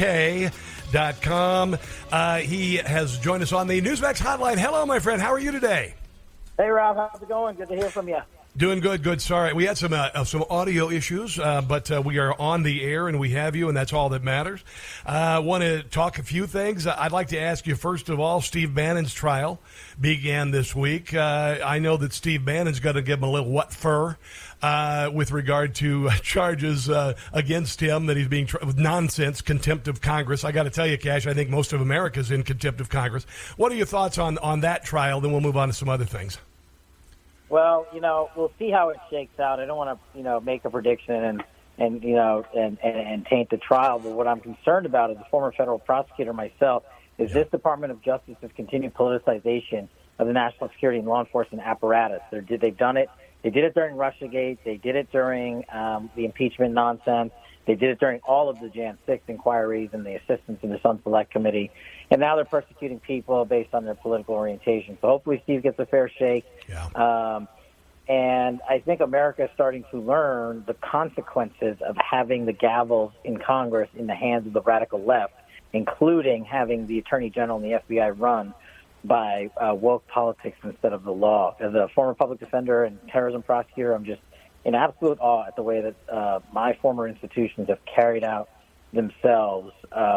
K.com. He has joined us on the Newsmax hotline. Hello, my friend. How are you today? Hey, Rob. How's it going? Good to hear from you. Doing good, good. Sorry, we had some audio issues, but we are on the air and we have you, and that's all that matters. I want to talk a few things. I'd like to ask you, first of all, Steve Bannon's trial began this week. I know that Steve Bannon's going to give him a little what for with regard to charges against him that he's being with nonsense, contempt of Congress. I got to tell you, Kash, I think most of America's in contempt of Congress. What are your thoughts on that trial? Then we'll move on to some other things. Well, we'll see how it shakes out. I don't want to, make a prediction and taint the trial. But what I'm concerned about as a former federal prosecutor myself is this Department of Justice's continued politicization of the national security and law enforcement apparatus. They've done it. They did it during Russiagate. They did it during the impeachment nonsense. They did it during all of the Jan 6 inquiries and the assistance in the Sun Select Committee. And now they're persecuting people based on their political orientation. So hopefully Steve gets a fair shake. Yeah. And I think America is starting to learn the consequences of having the gavels in Congress in the hands of the radical left, including having the Attorney General and the FBI run by woke politics instead of the law. As a former public defender and terrorism prosecutor, I'm just in absolute awe at the way that my former institutions have carried out themselves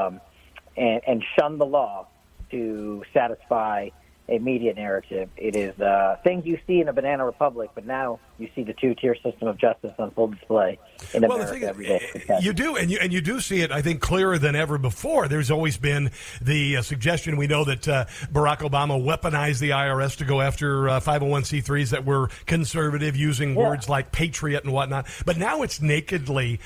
and shunned the law to satisfy a media narrative. It is things you see in a banana republic, but now you see the two-tier system of justice on full display in America every day. You do, and you do see it, I think, clearer than ever before. There's always been the suggestion, we know that Barack Obama weaponized the IRS to go after 501c3s that were conservative, using words like patriot and whatnot. But now it's nakedly,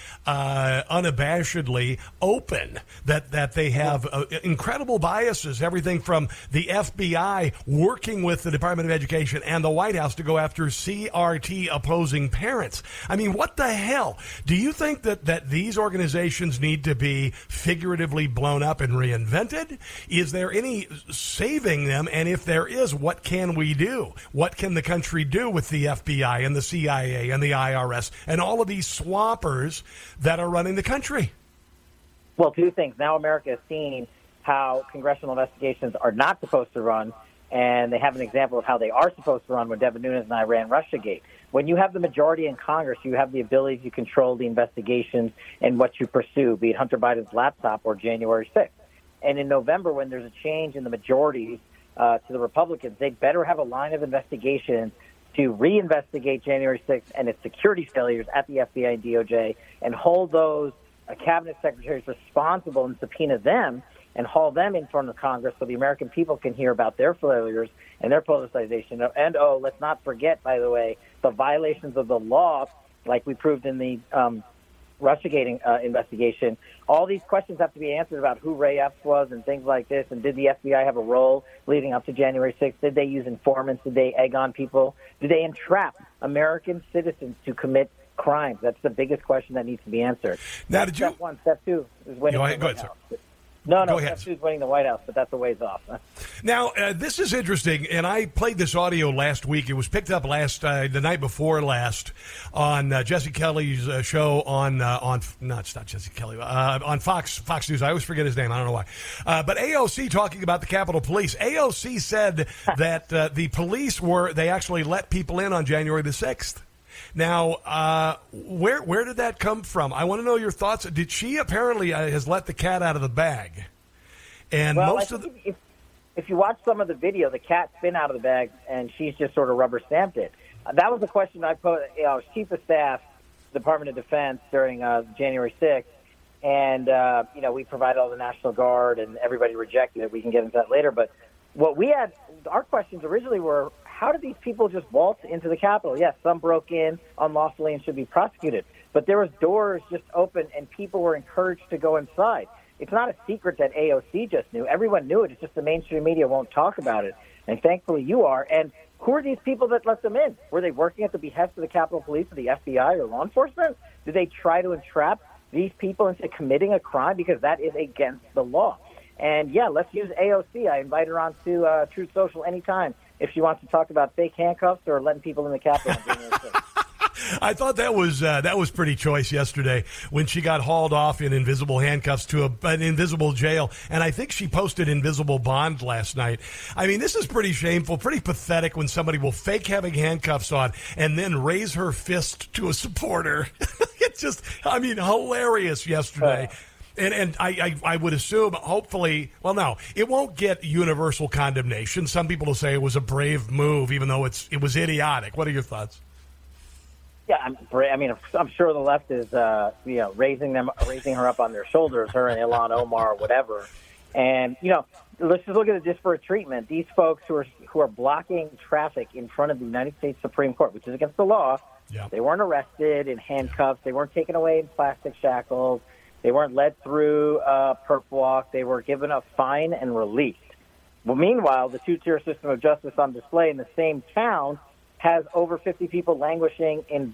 unabashedly open that they have incredible biases, everything from the FBI working with the Department of Education and the White House to go after CRT opposing parents. I mean, what the hell? Do you think that these organizations need to be figuratively blown up and reinvented? Is there any saving them? And if there is, what can we do? What can the country do with the FBI and the CIA and the IRS and all of these swampers that are running the country? Well, two things. Now America is seeing how congressional investigations are not supposed to run, and they have an example of how they are supposed to run when Devin Nunes and I ran Russiagate. When you have the majority in Congress, you have the ability to control the investigations and what you pursue, be it Hunter Biden's laptop or January 6th. And in November, when there's a change in the majority to the Republicans, they better have a line of investigations to reinvestigate January 6th and its security failures at the FBI and DOJ and hold those cabinet secretaries responsible and subpoena them and haul them in front of Congress so the American people can hear about their failures and their politicization. And, let's not forget, by the way, the violations of the law, like we proved in the Russiagate investigation, all these questions have to be answered about who Ray Epps was and things like this. And did the FBI have a role leading up to January 6th? Did they use informants? Did they egg on people? Did they entrap American citizens to commit crimes? That's the biggest question that needs to be answered. Now, did Step one. Step two is winning the White House. No, Step two is winning the White House, but that's a ways off. Now, this is interesting, and I played this audio last week. It was picked up the night before last on Jesse Kelly's show on it's not Jesse Kelly, on Fox News. I always forget his name. I don't know why. But AOC talking about the Capitol Police. AOC said that the police they actually let people in on January the 6th. Now, where did that come from? I want to know your thoughts. Did she apparently has let the cat out of the bag? And most of the... If you watch some of the video, the cat's been out of the bag, and she's just sort of rubber stamped it. That was the question I posed. I was Chief of Staff, Department of Defense during January 6th, and we provided all the National Guard, and everybody rejected it. We can get into that later. But what we had, our questions originally were, how did these people just waltz into the Capitol? Yes, some broke in unlawfully and should be prosecuted, but there was doors just open and people were encouraged to go inside. It's not a secret that AOC just knew. Everyone knew it. It's just the mainstream media won't talk about it, and thankfully you are. And who are these people that let them in? Were they working at the behest of the Capitol Police or the FBI or law enforcement? Did they try to entrap these people into committing a crime? Because that is against the law. And, yeah, let's use AOC. I invite her on to Truth Social anytime if she wants to talk about fake handcuffs or letting people in the Capitol on January 6th. I thought that was pretty choice yesterday when she got hauled off in invisible handcuffs to an invisible jail, and I think she posted invisible bond last night. I mean, this is pretty shameful, pretty pathetic when somebody will fake having handcuffs on and then raise her fist to a supporter. It's just, I mean, hilarious yesterday. And I would assume, hopefully, well, no, it won't get universal condemnation. Some people will say it was a brave move, even though it was idiotic. What are your thoughts? Yeah, I'm sure the left is, raising her up on their shoulders, her and Ilhan Omar or whatever. And let's just look at the disparate treatment. These folks who are blocking traffic in front of the United States Supreme Court, which is against the law. Yeah. They weren't arrested in handcuffs. They weren't taken away in plastic shackles. They weren't led through perp walk. They were given a fine and released. Well, meanwhile, the two-tier system of justice on display in the same town has over 50 people languishing in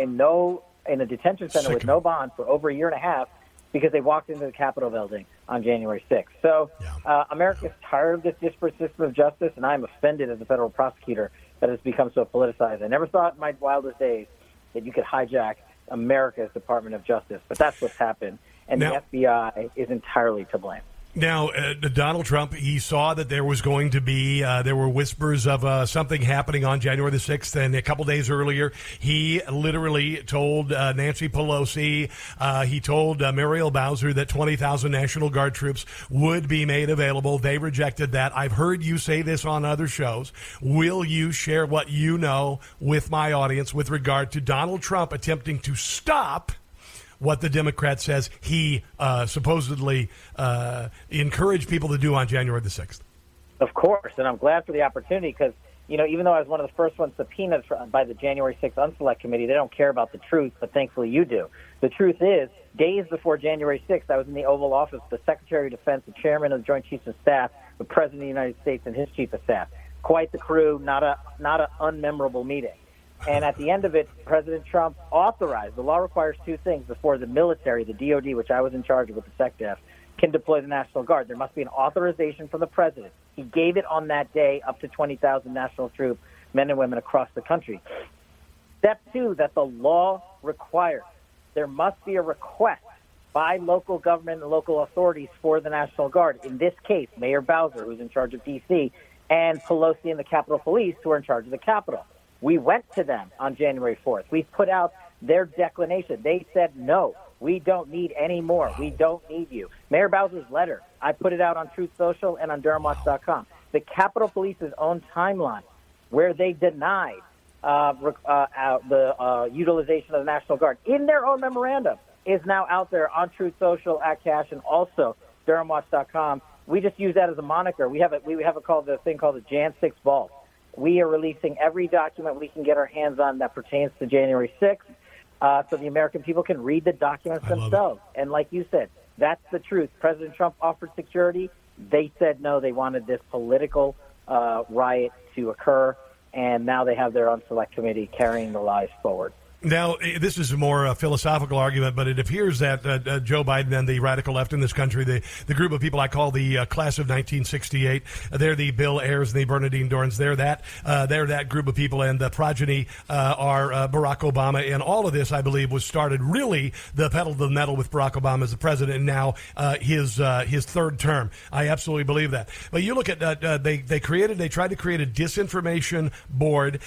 a detention center with no bond for over a year and a half because they walked into the Capitol building on January 6th. So America's tired of this disparate system of justice, and I'm offended as a federal prosecutor that it's become so politicized. I never thought in my wildest days that you could hijack America's Department of Justice, but that's what's happened, and the FBI is entirely to blame. Now, Donald Trump, he saw that there was going to be, there were whispers of something happening on January the 6th, and a couple days earlier, he literally told Nancy Pelosi, he told Muriel Bowser that 20,000 National Guard troops would be made available. They rejected that. I've heard you say this on other shows. Will you share what you know with my audience with regard to Donald Trump attempting to stop what the Democrat says he supposedly encouraged people to do on January the 6th? Of course, and I'm glad for the opportunity because, even though I was one of the first ones subpoenaed by the January 6th Unselect Committee, they don't care about the truth, but thankfully you do. The truth is, days before January 6th, I was in the Oval Office, the Secretary of Defense, the Chairman of the Joint Chiefs of Staff, the President of the United States, and his Chief of Staff. Quite the crew, not a unmemorable meeting. And at the end of it, President Trump authorized, the law requires two things before the military, the DOD, which I was in charge of with the SecDef, can deploy the National Guard. There must be an authorization from the president. He gave it on that day up to 20,000 national troops, men and women across the country. Step two, that the law requires. There must be a request by local government and local authorities for the National Guard. In this case, Mayor Bowser, who's in charge of D.C., and Pelosi and the Capitol Police, who are in charge of the Capitol. We went to them on January 4th. We put out their declination. They said, no, we don't need any more. We don't need you. Mayor Bowser's letter, I put it out on Truth Social and on DurhamWatch.com. The Capitol Police's own timeline, where they denied the utilization of the National Guard in their own memorandum, is now out there on Truth Social, at Cash, and also DurhamWatch.com. We just use that as a moniker. We have a thing called the Jan 6 Vault. We are releasing every document we can get our hands on that pertains to January 6th. so the American people can read the documents themselves. And like you said, that's the truth. President Trump offered security. They said no. They wanted this political riot to occur, and now they have their own select committee carrying the lies forward. Now, this is a more philosophical argument, but it appears that Joe Biden and the radical left in this country, the group of people I call the class of 1968, they're the Bill Ayers and the Bernardine Dorns. They're that group of people, and the progeny are Barack Obama. And all of this, I believe, was started really the pedal to the metal with Barack Obama as the president, and now his third term. I absolutely believe that. But you look at they tried to create a disinformation board.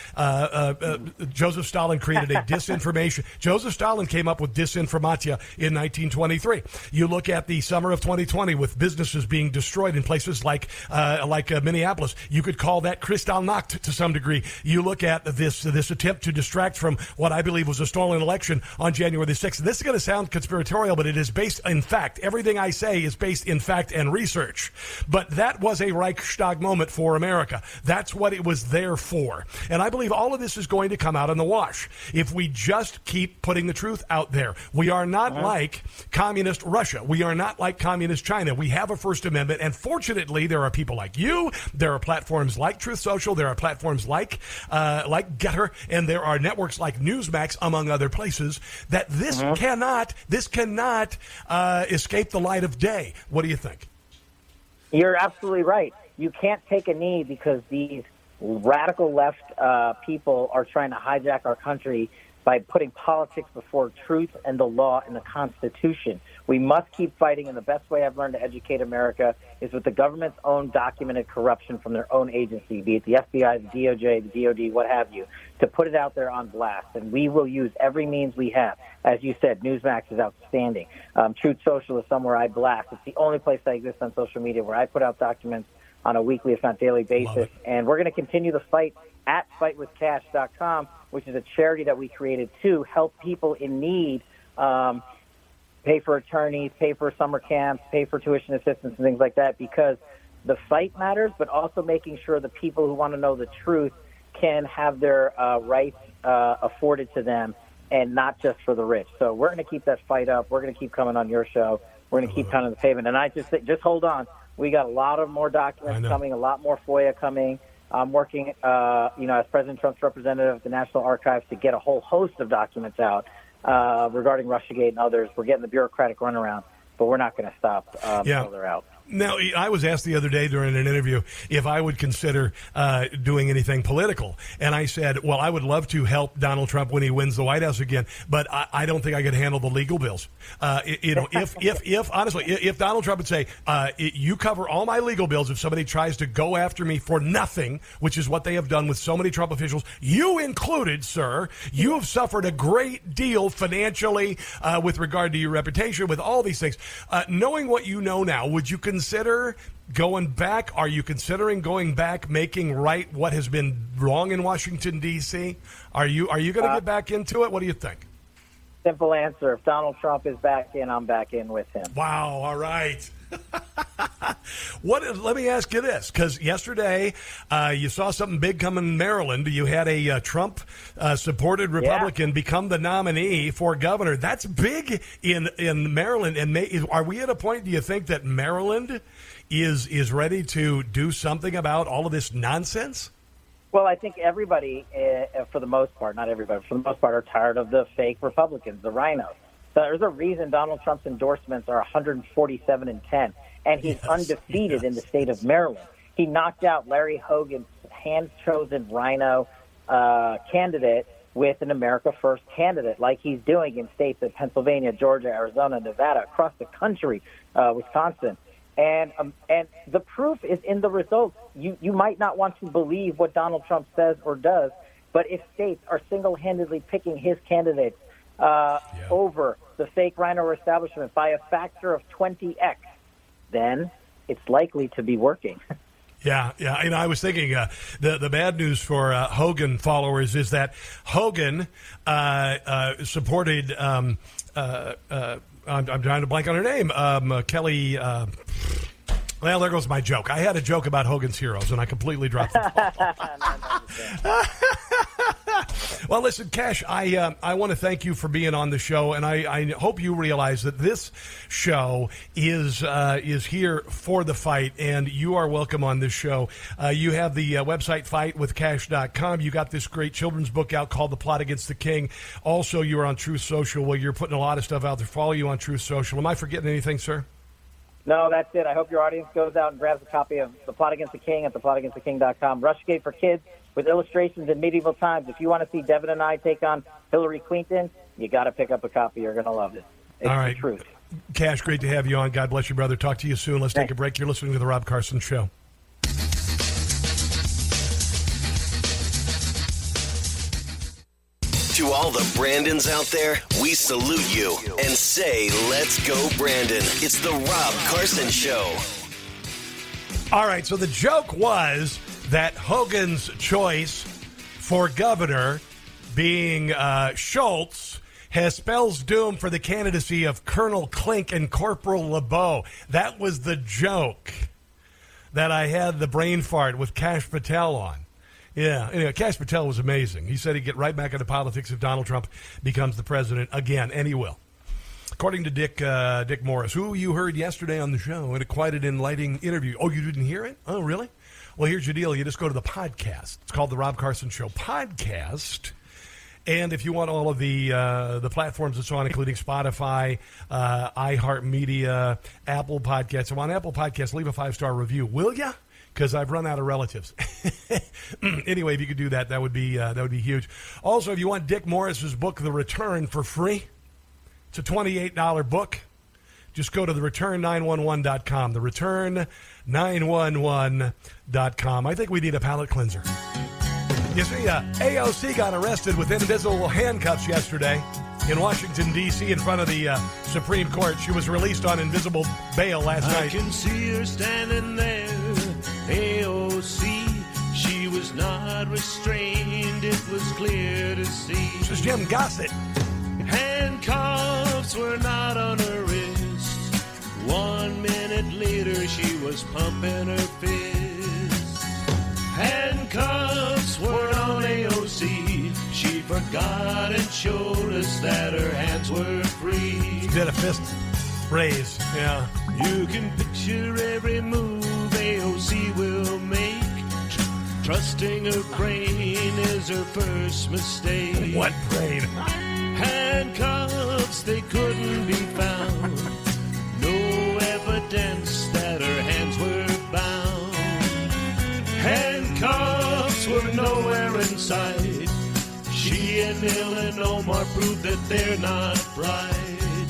Joseph Stalin created a disinformation. Joseph Stalin came up with disinformatia in 1923. You look at the summer of 2020 with businesses being destroyed in places like Minneapolis. You could call that Kristallnacht to some degree. You look at this attempt to distract from what I believe was a stolen election on January the 6th. This is going to sound conspiratorial, but it is based in fact. Everything I say is based in fact and research. But that was a Reichstag moment for America. That's what it was there for. And I believe all of this is going to come out in the wash if we just keep putting the truth out there. We are not like communist Russia. We are not like communist China. We have a First Amendment, and fortunately, there are people like you. There are platforms like Truth Social. There are platforms like Getter, and there are networks like Newsmax, among other places, that this cannot escape the light of day. What do you think? You're absolutely right. You can't take a knee because these radical left people are trying to hijack our country by putting politics before truth and the law and the Constitution. We must keep fighting, and the best way I've learned to educate America is with the government's own documented corruption from their own agency, be it the FBI, the DOJ, the DOD, what have you, to put it out there on blast. And we will use every means we have. As you said, Newsmax is outstanding. Truth Social is somewhere I blast. It's the only place that exists on social media where I put out documents on a weekly, if not daily basis. And we're going to continue the fight at fightwithcash.com, which is a charity that we created to help people in need pay for attorneys, pay for summer camps, pay for tuition assistance and things like that, because the fight matters, but also making sure the people who want to know the truth can have their rights afforded to them, and not just for the rich. So we're going to keep that fight up. We're going to keep coming on your show. We're going to keep pounding the pavement. And I just hold on. We got a lot of more documents coming, a lot more FOIA coming. I'm working, as President Trump's representative at the National Archives to get a whole host of documents out regarding Russiagate and others. We're getting the bureaucratic runaround, but we're not going to stop until they're out. Now, I was asked the other day during an interview if I would consider doing anything political. And I said, well, I would love to help Donald Trump when he wins the White House again, but I don't think I could handle the legal bills. If Donald Trump would say, you cover all my legal bills if somebody tries to go after me for nothing, which is what they have done with so many Trump officials, you included, sir, you have suffered a great deal financially with regard to your reputation, with all these things. Knowing what you know now, would you consider going back? Are you considering going back, making right what has been wrong in Washington, D.C.? Are you going to get back into it? What do you think? Simple answer. If Donald Trump is back in, I'm back in with him. Wow. All right. Let me ask you this, because yesterday you saw something big coming in Maryland. You had a Trump-supported Republican become the nominee for governor. That's big in Maryland. And are we at a point, do you think, that Maryland is ready to do something about all of this nonsense? Well, I think everybody, for the most part, not everybody, for the most part, are tired of the fake Republicans, the rhinos. There's a reason Donald Trump's endorsements are 147-10, and he's undefeated in the state of Maryland. He knocked out Larry Hogan's hand-chosen rhino candidate with an America First candidate, like he's doing in states like Pennsylvania, Georgia, Arizona, Nevada, across the country, Wisconsin. And the proof is in the results. You might not want to believe what Donald Trump says or does, but if states are single-handedly picking his candidates over the fake rhino establishment by a factor of 20x, then it's likely to be working. Yeah. And I was thinking the bad news for Hogan followers is that Hogan supported. I'm trying to blank on her name. Kelly. Well, there goes my joke. I had a joke about Hogan's Heroes, and I completely dropped the ball. Well, listen, Cash, I want to thank you for being on the show, and I hope you realize that this show is here for the fight, and you are welcome on this show. You have the website fightwithcash.com. You got this great children's book out called The Plot Against the King. Also, you are on Truth Social, where you're putting a lot of stuff out there. Follow you on Truth Social. Am I forgetting anything, sir? No, that's it. I hope your audience goes out and grabs a copy of The Plot Against the King at theplotagainsttheking.com. Rushgate for Kids with illustrations in medieval times. If you want to see Devin and I take on Hillary Clinton, you got to pick up a copy. You're going to love it. It's all right. The truth. Cash, great to have you on. God bless you, brother. Talk to you soon. Let's take a break. You're listening to The Rob Carson Show. To all the Brandons out there, we salute you and say, let's go, Brandon. It's the Rob Carson Show. All right, so the joke was that Hogan's choice for governor, being Schultz, has spells doom for the candidacy of Colonel Klink and Corporal LeBeau. That was the joke that I had the brain fart with Kash Patel on. Yeah, anyway, Kash Patel was amazing. He said he'd get right back into politics if Donald Trump becomes the president again, and he will. According to Dick Morris, who you heard yesterday on the show in a quite an enlightening interview. Oh, you didn't hear it? Oh, really? Well, here's your deal. You just go to the podcast. It's called The Rob Carson Show Podcast. And if you want all of the platforms it's on, including Spotify, iHeartMedia, Apple Podcasts. So on Apple Podcasts, leave a 5-star review, will ya? Because I've run out of relatives. Anyway, if you could do that, that would be huge. Also, if you want Dick Morris's book, The Return, for free, it's a $28 book. Just go to thereturn911.com. Thereturn911.com. I think we need a palate cleanser. You see, AOC got arrested with invisible handcuffs yesterday in Washington, D.C. in front of the Supreme Court. She was released on invisible bail last night. I can see her standing there, AOC. She was not restrained, it was clear to see. This is Jim Gossett. Handcuffs were not on her wrist. 1 minute later, she was pumping her fist. Handcuffs were on AOC. She forgot and showed us that her hands were free. She did a fist raise, yeah. You can picture every move AOC will make. Trusting her brain is her first mistake. What brain? Handcuffs, they couldn't be found. No evidence that her hands were bound. Handcuffs were nowhere in sight. She and Neil and Omar proved that they're not right.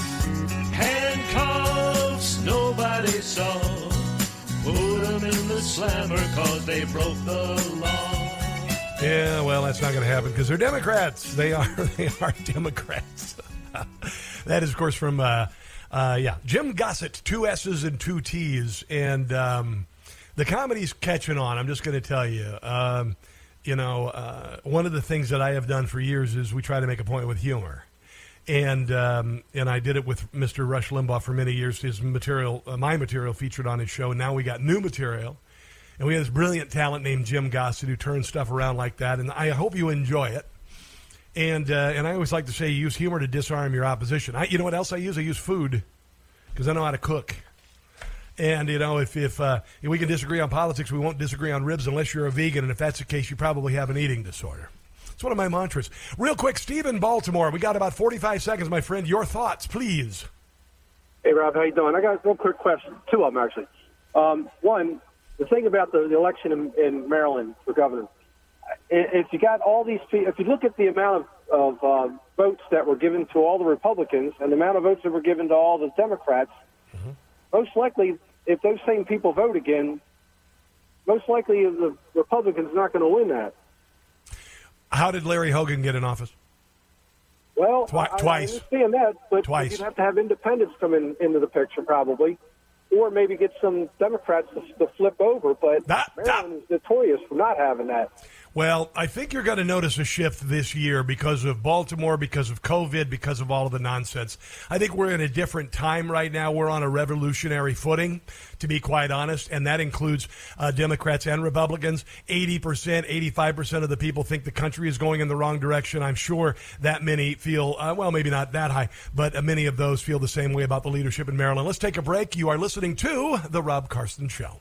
Handcuffs nobody saw. Put them in the slammer cause they broke the law. Yeah, well, that's not going to happen because they're Democrats. They are Democrats. That is, of course, from Jim Gossett, 2 S's and 2 T's, and the comedy's catching on. I'm just going to tell you. One of the things that I have done for years is we try to make a point with humor. And I did it with Mr. Rush Limbaugh for many years. His material, my material, featured on his show. And now we got new material, and we have this brilliant talent named Jim Gossett who turns stuff around like that. And I hope you enjoy it. And I always like to say, use humor to disarm your opposition. You know what else I use? I use food because I know how to cook. And if we can disagree on politics, we won't disagree on ribs unless you're a vegan. And if that's the case, you probably have an eating disorder. It's one of my mantras. Real quick, Steve in Baltimore. We got about 45 seconds, my friend. Your thoughts, please. Hey, Rob, how you doing? I got one quick question. 2 of them, actually. One, the thing about the election in Maryland for governor, if you got all these people, if you look at the amount of votes that were given to all the Republicans and the amount of votes that were given to all the Democrats, most likely, if those same people vote again, most likely the Republicans are not going to win that. How did Larry Hogan get in office? Well, twice. I understand that, but Twice. you'd have to have independents come into the picture probably, or maybe get some Democrats to flip over. But Maryland is notorious for not having that. Well, I think you're going to notice a shift this year because of Baltimore, because of COVID, because of all of the nonsense. I think we're in a different time right now. We're on a revolutionary footing, to be quite honest, and that includes Democrats and Republicans. 80%, 85% of the people think the country is going in the wrong direction. I'm sure that many feel, well, maybe not that high, but many of those feel the same way about the leadership in Maryland. Let's take a break. You are listening to The Rob Carson Show.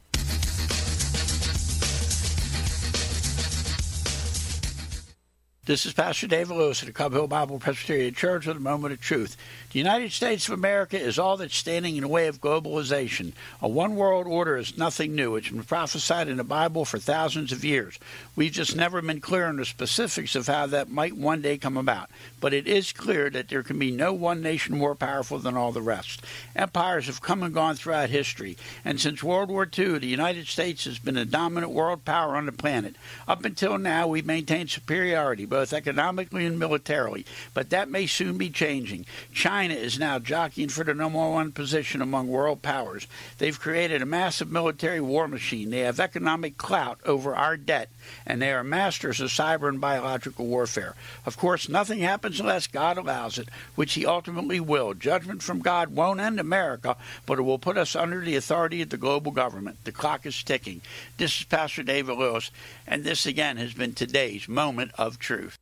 This is Pastor David Lewis of the Cobb Hill Bible Presbyterian Church with a moment of truth. The United States of America is all that's standing in the way of globalization. A one-world order is nothing new. It's been prophesied in the Bible for thousands of years. We've just never been clear on the specifics of how that might one day come about. But it is clear that there can be no one nation more powerful than all the rest. Empires have come and gone throughout history, and since World War II, the United States has been a dominant world power on the planet. Up until now, we've maintained superiority, both economically and militarily, but that may soon be changing. China is now jockeying for the number one position among world powers. They've created a massive military war machine. They have economic clout over our debt, and they are masters of cyber and biological warfare. Of course, nothing happens unless God allows it, which he ultimately will. Judgment from God won't end America, but it will put us under the authority of the global government. The clock is ticking. This is Pastor David Lewis, and this again has been today's Moment of Truth.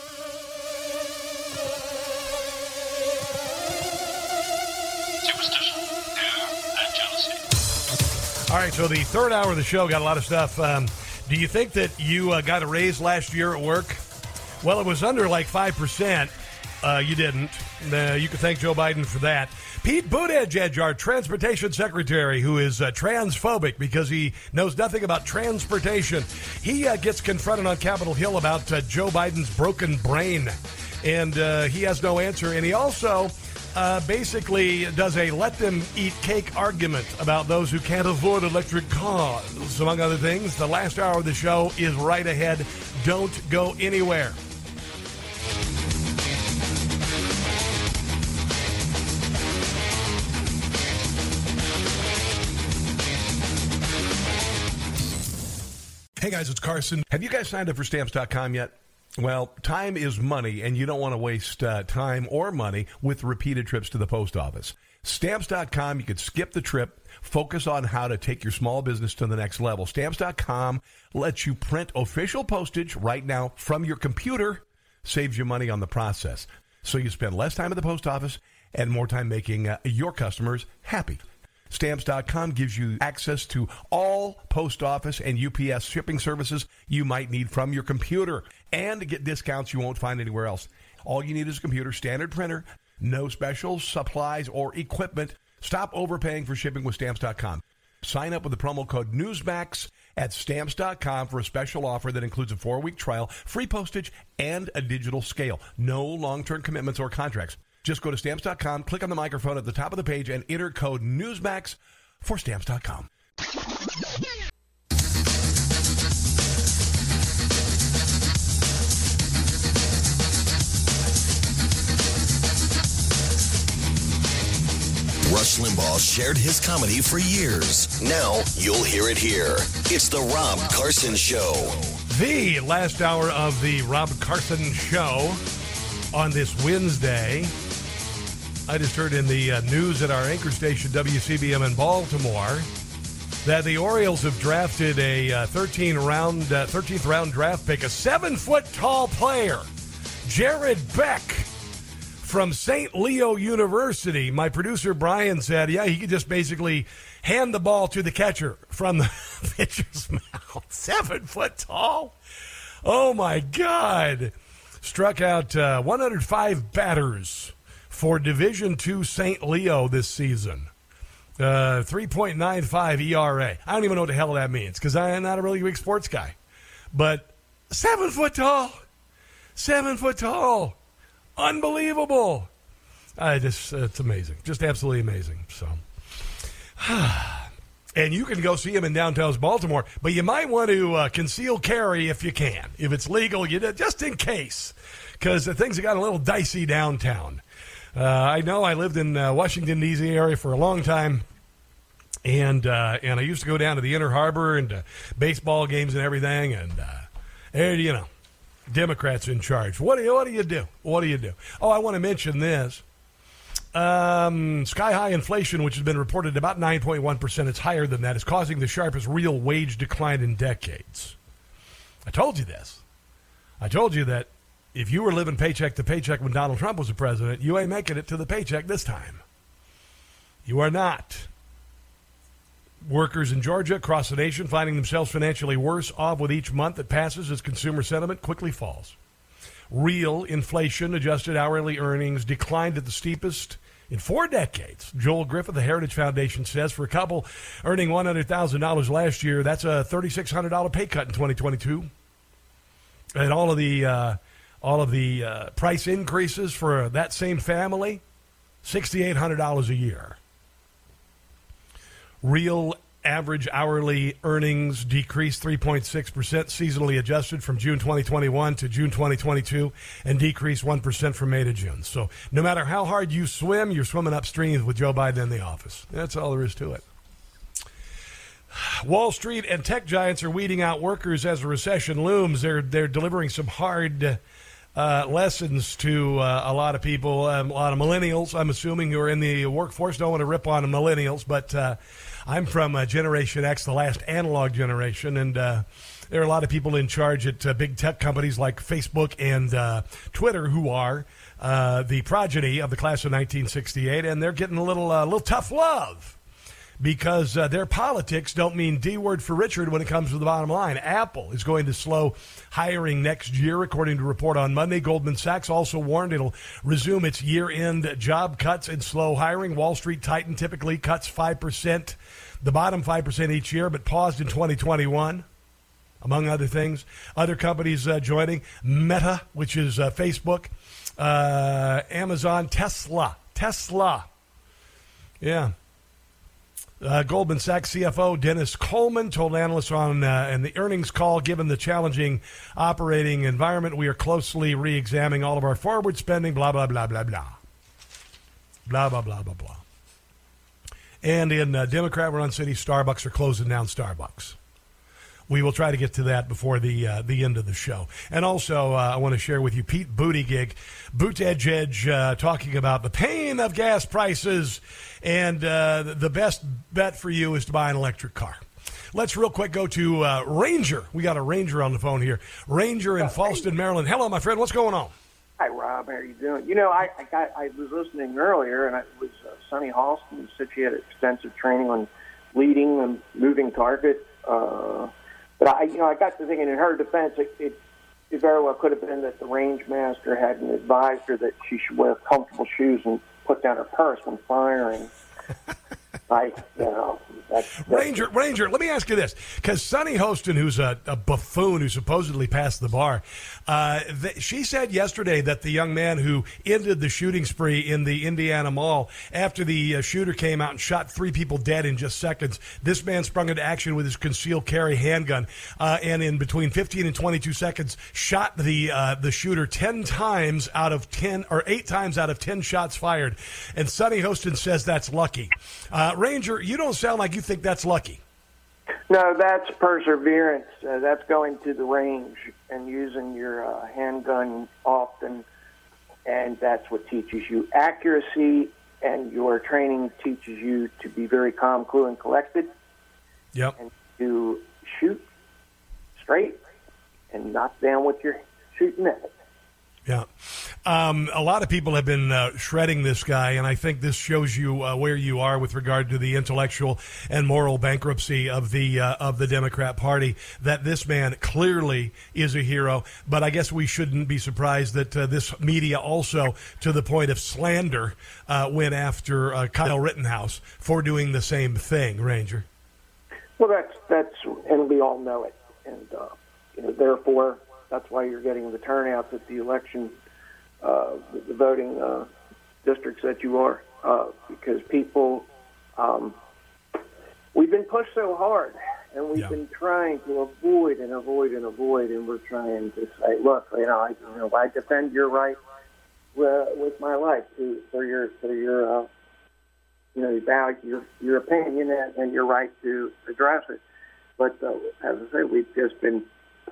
All right, so the third hour of the show got a lot of stuff. Do you think that you got a raise last year at work? Well, it was under like 5%. You didn't. You can thank Joe Biden for that. Pete Buttigieg, our transportation secretary, who is transphobic because he knows nothing about transportation, he gets confronted on Capitol Hill about Joe Biden's broken brain, and he has no answer. And he also basically does a let them eat cake argument about those who can't afford electric cars, among other things. The last hour of the show is right ahead. Don't go anywhere. Hey guys, it's Carson. Have you guys signed up for Stamps.com yet? Well, time is money, and you don't want to waste time or money with repeated trips to the post office. Stamps.com, you could skip the trip, focus on how to take your small business to the next level. Stamps.com lets you print official postage right now from your computer, saves you money on the process. So you spend less time at the post office and more time making your customers happy. Stamps.com gives you access to all post office and UPS shipping services you might need from your computer, and to get discounts you won't find anywhere else. All you need is a computer, standard printer, no special supplies or equipment. Stop overpaying for shipping with Stamps.com. Sign up with the promo code Newsmax at Stamps.com for a special offer that includes a 4-week trial, free postage, and a digital scale. No long-term commitments or contracts. Just go to Stamps.com, click on the microphone at the top of the page, and enter code Newsmax for Stamps.com. Rush Limbaugh shared his comedy for years. Now you'll hear it here. It's the Rob Carson Show. The last hour of the Rob Carson Show on this Wednesday. I just heard in the news at our anchor station, WCBM in Baltimore, that the Orioles have drafted a 13th round draft pick, a 7-foot-tall player, Jared Beck, from St. Leo University. My producer, Brian, said, yeah, he could just basically hand the ball to the catcher from the pitcher's mouth. 7 foot tall? Oh, my God. Struck out 105 batters for Division II St. Leo this season. 3.95 ERA. I don't even know what the hell that means because I am not a really big sports guy. But 7 foot tall. 7 foot tall. Unbelievable. It's amazing. Just absolutely amazing. So, and you can go see him in downtown Baltimore, but you might want to conceal carry if you can. If it's legal, just in case, because things have got a little dicey downtown. I know I lived in Washington, D.C. area for a long time, and I used to go down to the Inner Harbor and baseball games and everything, and And, Democrats in charge. What do you do? What do you do? Oh, I want to mention this. Sky-high inflation, which has been reported about 9.1%, it's higher than that, is causing the sharpest real wage decline in decades. I told you this. I told you that if you were living paycheck to paycheck when Donald Trump was the president, you ain't making it to the paycheck this time. You are not. Workers in Georgia across the nation finding themselves financially worse off with each month that passes as consumer sentiment quickly falls. Real inflation-adjusted hourly earnings declined at the steepest in 4 decades. Joel Griffith, the Heritage Foundation, says for a couple earning $100,000 last year, that's a $3,600 pay cut in 2022. And all of the price increases for that same family, $6,800 a year. Real average hourly earnings decreased 3.6% seasonally adjusted from June 2021 to June 2022 and decreased 1% from May to June. So no matter how hard you swim, you're swimming upstream with Joe Biden in the office. That's all there is to it. Wall Street and tech giants are weeding out workers as a recession looms. They're delivering some hard lessons to a lot of people, a lot of millennials, I'm assuming, who are in the workforce. Don't want to rip on the millennials, but I'm from Generation X, the last analog generation, and there are a lot of people in charge at big tech companies like Facebook and Twitter who are the progeny of the class of 1968, and they're getting a little tough love because their politics don't mean D word for Richard when it comes to the bottom line. Apple is going to slow hiring next year, according to a report on Monday. Goldman Sachs also warned it'll resume its year-end job cuts and slow hiring. Wall Street Titan typically cuts 5%, the bottom 5% each year, but paused in 2021, among other things. Other companies joining: Meta, which is Facebook, Amazon, Tesla. Yeah. Goldman Sachs CFO Dennis Coleman told analysts in the earnings call, given the challenging operating environment, we are closely re-examining all of our forward spending, blah, blah, blah, blah, blah. Blah, blah, blah, blah, blah. And in Democrat-run cities, Starbucks are closing down Starbucks. We will try to get to that before the end of the show. And also, I want to share with you Pete Buttigieg, talking about the pain of gas prices, and the best bet for you is to buy an electric car. Let's real quick go to Ranger. We got a Ranger on the phone here. Ranger in Falston, Maryland. Hello, my friend. What's going on? Hi, Rob. How are you doing? I was listening earlier, and it was Sunny Halston who said she had extensive training on leading and moving target. But I got to thinking, in her defense, it very well could have been that the range master hadn't advised her that she should wear comfortable shoes and put down her purse when firing. Ranger, let me ask you this, because Sunny Hostin, who's a buffoon who supposedly passed the bar, she said yesterday that the young man who ended the shooting spree in the Indiana Mall, after the shooter came out and shot 3 people dead in just seconds, this man sprung into action with his concealed carry handgun, and in between 15 and 22 seconds shot the shooter 10 times out of 10, or 8 times out of 10 shots fired. And Sunny Hostin says that's lucky. Ranger, you don't sound like you think that's lucky. No, that's perseverance. That's going to the range and using your handgun often, and that's what teaches you accuracy, and your training teaches you to be very calm, cool, and collected. Yep. And to shoot straight and knock down with your shooting method. Yeah. A lot of people have been shredding this guy, and I think this shows you where you are with regard to the intellectual and moral bankruptcy of the Democrat Party, that this man clearly is a hero. But I guess we shouldn't be surprised that this media also, to the point of slander, went after Kyle Rittenhouse for doing the same thing, Ranger. Well, that's and we all know it. And, therefore, that's why you're getting the turnouts at the election, the voting districts that you are, because people, we've been pushed so hard, and we've been trying to avoid, and we're trying to say, look, I defend your right with my life for your your opinion and your right to address it. But as I say, we've just been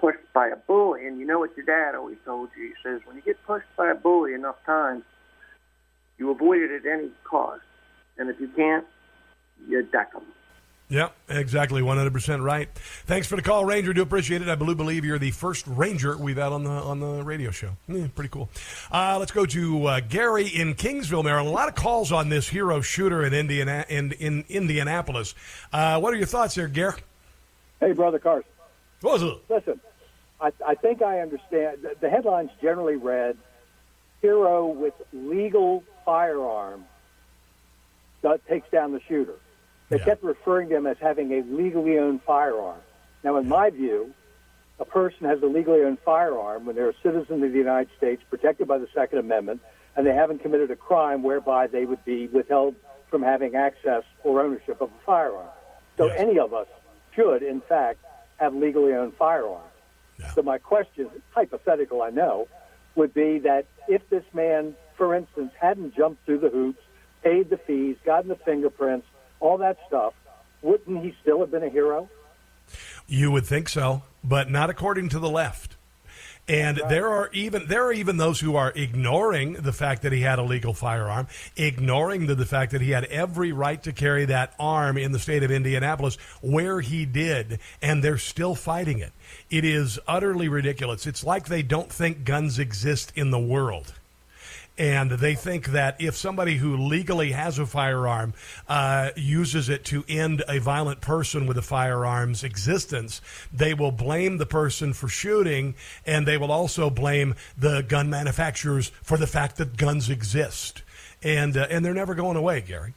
pushed by a bully, and you know what your dad always told you. He says, when you get pushed by a bully enough times, you avoid it at any cost. And if you can't, you deck them. Yep, exactly, 100% right. Thanks for the call, Ranger. Do appreciate it. I believe you're the first Ranger we've had on the radio show. Pretty cool. Let's go to Gary in Kingsville, Maryland. A lot of calls on this hero shooter in Indianapolis. What are your thoughts there, Gary? Hey, Brother Carson. What's up? Listen, I think I understand. The headlines generally read, hero with legal firearm that takes down the shooter. They kept referring to them as having a legally owned firearm. Now, in my view, a person has a legally owned firearm when they're a citizen of the United States, protected by the Second Amendment, and they haven't committed a crime whereby they would be withheld from having access or ownership of a firearm. So any of us should, in fact, have legally owned firearms. So my question, hypothetical I know, would be that if this man, for instance, hadn't jumped through the hoops, paid the fees, gotten the fingerprints, all that stuff, wouldn't he still have been a hero? You would think so, but not according to the left. And there are even those who are ignoring the fact that he had a legal firearm, ignoring the fact that he had every right to carry that arm in the state of Indianapolis where he did, and they're still fighting it. It is utterly ridiculous. It's like they don't think guns exist in the world. And they think that if somebody who legally has a firearm uses it to end a violent person with a firearm's existence, they will blame the person for shooting, and they will also blame the gun manufacturers for the fact that guns exist. And they're never going away, Gary.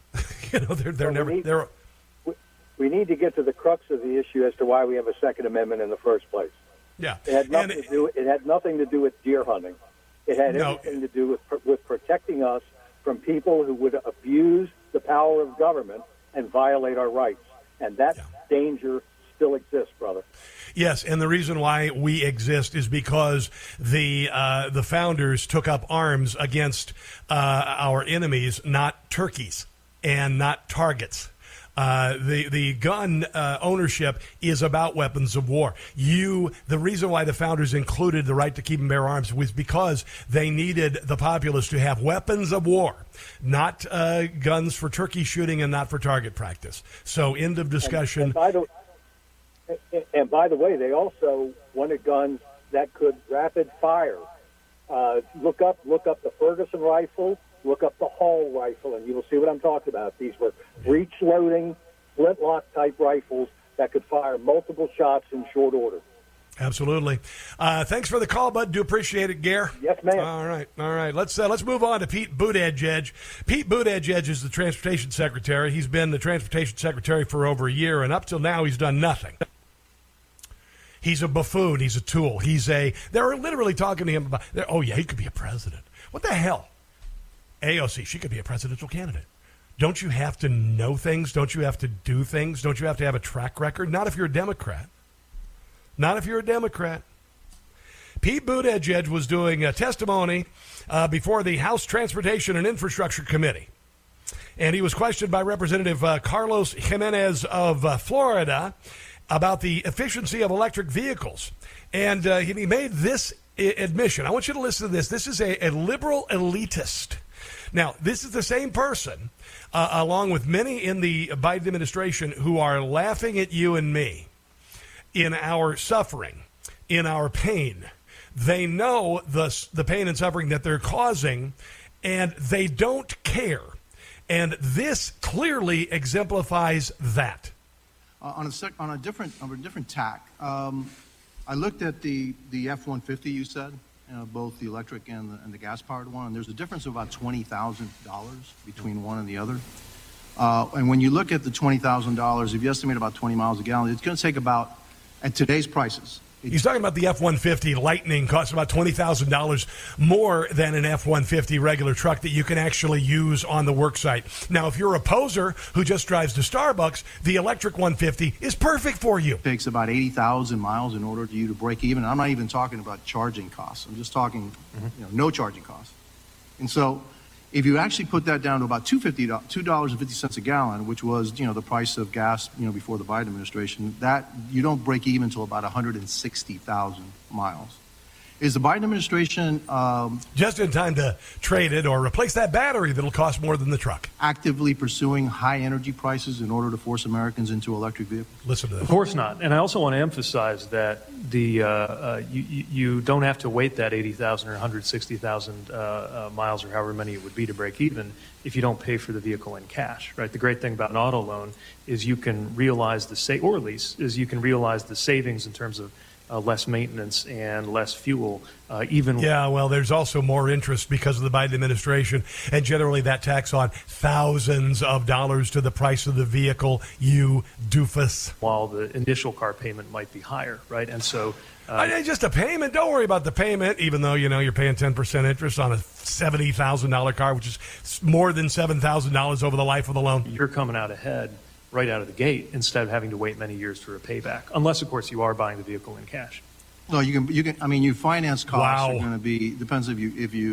We need to get to the crux of the issue as to why we have a Second Amendment in the first place. Yeah, it had nothing to do with deer hunting. It had everything to do with protecting us from people who would abuse the power of government and violate our rights. And that danger still exists, brother. Yes, and the reason why we exist is because the founders took up arms against our enemies, not turkeys and not targets. The gun ownership is about weapons of war. The reason why the founders included the right to keep and bear arms was because they needed the populace to have weapons of war, not guns for turkey shooting and not for target practice. So, end of discussion. And by the way, they also wanted guns that could rapid fire. Look up the Ferguson rifle. Look up the Hall rifle, and you will see what I'm talking about. These were breech-loading, flintlock-type rifles that could fire multiple shots in short order. Absolutely. Thanks for the call, bud. Do appreciate it, Gare. Yes, ma'am. All right. Let's move on to Pete Buttigieg. Pete Buttigieg is the transportation secretary. He's been the transportation secretary for over a year, and up till now he's done nothing. He's a buffoon. He's a tool. They're literally talking to him about, he could be a president. What the hell? AOC, she could be a presidential candidate. Don't you have to know things? Don't you have to do things? Don't you have to have a track record? Not if you're a Democrat. Not if you're a Democrat. Pete Buttigieg was doing a testimony before the House Transportation and Infrastructure Committee. And he was questioned by Representative Carlos Jimenez of Florida about the efficiency of electric vehicles. And he made this admission. I want you to listen to this. This is a liberal elitist. Now, this is the same person, along with many in the Biden administration, who are laughing at you and me in our suffering, in our pain. They know the pain and suffering that they're causing, and they don't care. And this clearly exemplifies that. On a different tack, I looked at the F-150 you said. Both the electric and the gas-powered one, and there's a difference of about $20,000 between one and the other. And when you look at the $20,000, if you estimate about 20 miles a gallon, it's going to take about, at today's prices. He's talking about the F-150 Lightning costs about $20,000 more than an F-150 regular truck that you can actually use on the work site. Now, if you're a poser who just drives to Starbucks, the electric 150 is perfect for you. It takes about 80,000 miles in order for you to break even. I'm not even talking about charging costs. I'm just talking no charging costs. And so If you actually put that down to about $2.50 a gallon, which was, the price of gas, before the Biden administration, that you don't break even until about 160,000 miles. Is the Biden administration just in time to trade it or replace that battery that'll cost more than the truck? Actively pursuing high energy prices in order to force Americans into electric vehicles? Listen to this. Of course not. And I also want to emphasize that you don't have to wait that 80,000 or 160,000 miles or however many it would be to break even if you don't pay for the vehicle in cash, right? The great thing about an auto loan is you can realize or lease is you can realize the savings in terms of less maintenance and less fuel, Yeah, well, there's also more interest because of the Biden administration, and generally that tacks on thousands of dollars to the price of the vehicle, you doofus. While the initial car payment might be higher, right? And so... just a payment. Don't worry about the payment, even though, you're paying 10% interest on a $70,000 car, which is more than $7,000 over the life of the loan. You're coming out ahead right out of the gate instead of having to wait many years for a payback, unless, of course, you are buying the vehicle in cash. No, you can. I mean, your finance costs are going to be depends if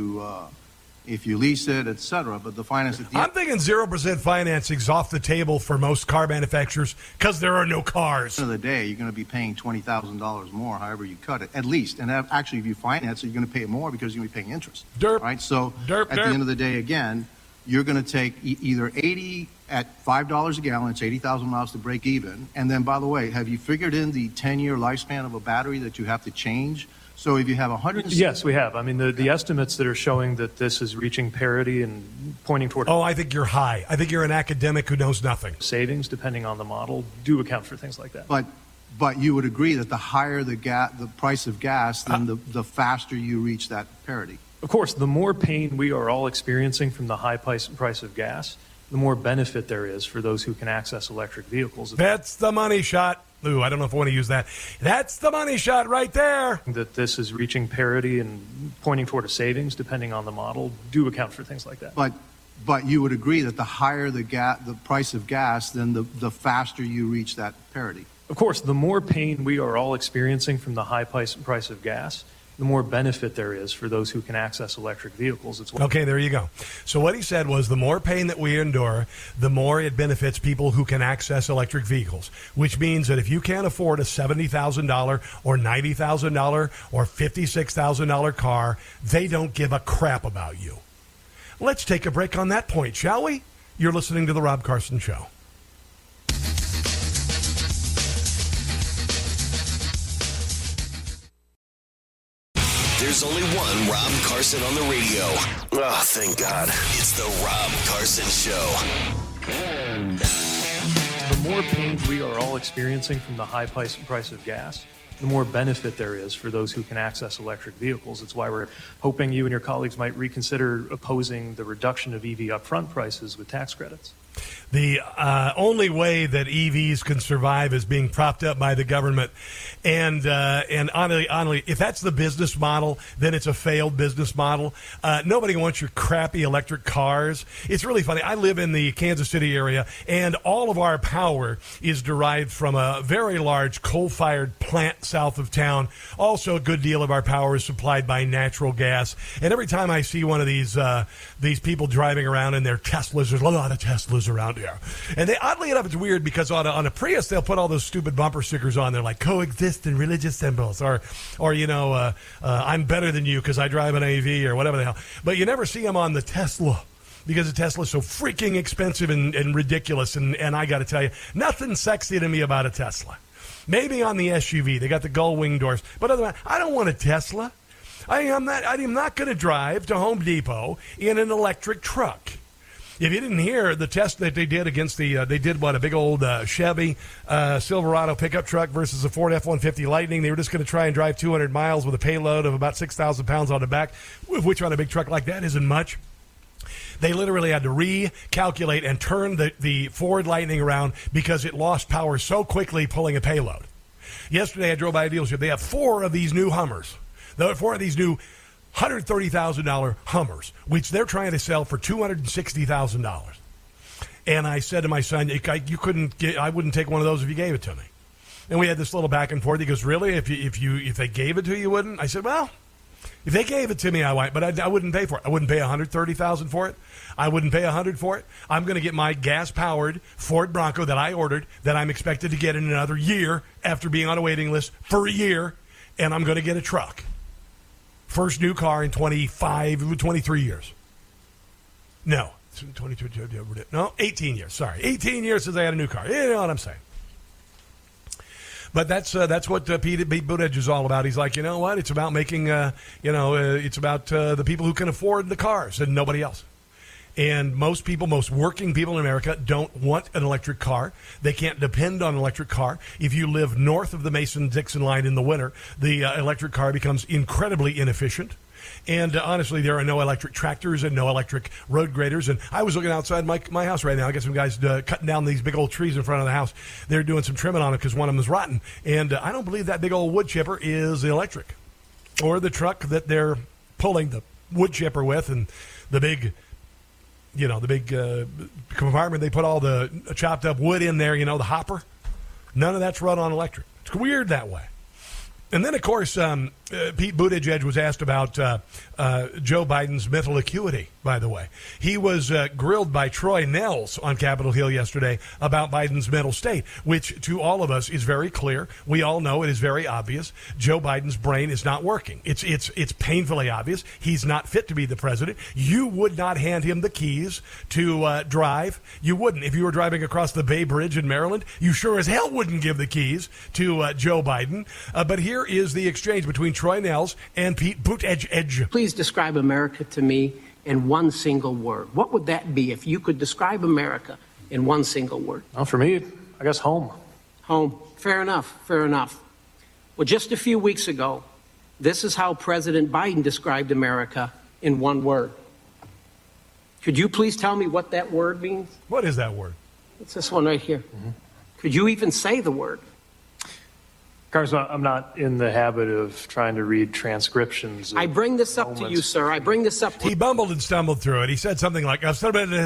you lease it, et cetera. But the finance. I'm thinking 0% financing's off the table for most car manufacturers because there are no cars. At the end of the day, you're going to be paying $20,000 more, however you cut it, at least. And actually, if you finance it, you're going to pay more because you're going to be paying interest. Right. So at the end of the day, again, you're going to take either 80 at $5 a gallon. It's 80,000 miles to break even. And then, by the way, have you figured in the 10-year lifespan of a battery that you have to change? So if you have 100, yes, we have. I mean, the estimates that are showing that this is reaching parity and pointing toward. Oh, I think you're high. I think you're an academic who knows nothing. Savings, depending on the model, do account for things like that. But you would agree that the higher the price of gas, then the faster you reach that parity. Of course, the more pain we are all experiencing from the high price of gas, the more benefit there is for those who can access electric vehicles. That's the money shot. Ooh, I don't know if I want to use that. That's the money shot right there. That this is reaching parity and pointing toward a savings, depending on the model, do account for things like that. But you would agree that the higher the price of gas, then the faster you reach that parity. Of course, the more pain we are all experiencing from the high price of gas, the more benefit there is for those who can access electric vehicles. Okay, there you go. So what he said was the more pain that we endure, the more it benefits people who can access electric vehicles, which means that if you can't afford a $70,000 or $90,000 or $56,000 car, they don't give a crap about you. Let's take a break on that point, shall we? You're listening to The Rob Carson Show. There's only one Rob Carson on the radio. Oh, thank God. It's the Rob Carson Show. The more pain we are all experiencing from the high price of gas, the more benefit there is for those who can access electric vehicles. It's why we're hoping you and your colleagues might reconsider opposing the reduction of EV upfront prices with tax credits. The only way that EVs can survive is being propped up by the government. And honestly, if that's the business model, then it's a failed business model. Nobody wants your crappy electric cars. It's really funny. I live in the Kansas City area, and all of our power is derived from a very large coal-fired plant south of town. Also, a good deal of our power is supplied by natural gas. And every time I see one of these people driving around in their Teslas, there's a lot of Teslas around here. And oddly enough, it's weird because on a Prius, they'll put all those stupid bumper stickers on there like coexist and religious symbols or I'm better than you because I drive an AV or whatever the hell. But you never see them on the Tesla because the Tesla's so freaking expensive and ridiculous. And I got to tell you, nothing sexy to me about a Tesla. Maybe on the SUV. They got the gull wing doors. But other than that, I don't want a Tesla. I am not going to drive to Home Depot in an electric truck. If you didn't hear the test that they did against a big old Chevy Silverado pickup truck versus a Ford F-150 Lightning. They were just going to try and drive 200 miles with a payload of about 6,000 pounds on the back, which on a big truck like that isn't much. They literally had to recalculate and turn the Ford Lightning around because it lost power so quickly pulling a payload. Yesterday I drove by a dealership. They have 4 of these new Hummers. 4 of these new $130,000 Hummers, which they're trying to sell for $260,000. And I said to my son, I wouldn't take one of those if you gave it to me. And we had this little back and forth. He goes, really? If they gave it to you, you wouldn't? I said, well, If they gave it to me, I might, but I wouldn't pay for it. I wouldn't pay $130,000 for it. I wouldn't pay $100 for it. I'm going to get my gas-powered Ford Bronco that I ordered, that I'm expected to get in another year after being on a waiting list for a year, and I'm going to get a truck. First new car in 23 years. No, 18 years. Sorry, 18 years since I had a new car. You know what I'm saying? But that's what Pete Buttigieg is all about. He's like, you know what? It's about making, it's about the people who can afford the cars and nobody else. And most working people in America don't want an electric car. They can't depend on an electric car. If you live north of the Mason-Dixon line in the winter, the electric car becomes incredibly inefficient. And honestly, there are no electric tractors and no electric road graders. And I was looking outside my house right now. I got some guys cutting down these big old trees in front of the house. They're doing some trimming on it because one of them is rotten. And I don't believe that big old wood chipper is electric. Or the truck that they're pulling the wood chipper with, and the big compartment they put all the chopped up wood in there, the hopper. None of that's run on electric. It's weird that way. And then, of course, Pete Buttigieg was asked about Joe Biden's mental acuity, by the way. He was grilled by Troy Nehls on Capitol Hill yesterday about Biden's mental state, which to all of us is very clear. We all know it is very obvious. Joe Biden's brain is not working. It's painfully obvious. He's not fit to be the president. You would not hand him the keys to drive. You wouldn't. If you were driving across the Bay Bridge in Maryland, you sure as hell wouldn't give the keys to Joe Biden. But here is the exchange between Troy Nehls and Pete Buttigieg. Please describe America to me in one single word. What would that be if you could describe America in one single word? Well, for me, I guess home. Home. Fair enough. Fair enough. Well, just a few weeks ago, this is how President Biden described America in one word. Could you please tell me what that word means? What is that word? It's this one right here. Mm-hmm. Could you even say the word? Congressman, I'm not in the habit of trying to read transcriptions. I bring this up to you, sir. I bring this up to you. He bumbled and stumbled through it. He said something like, on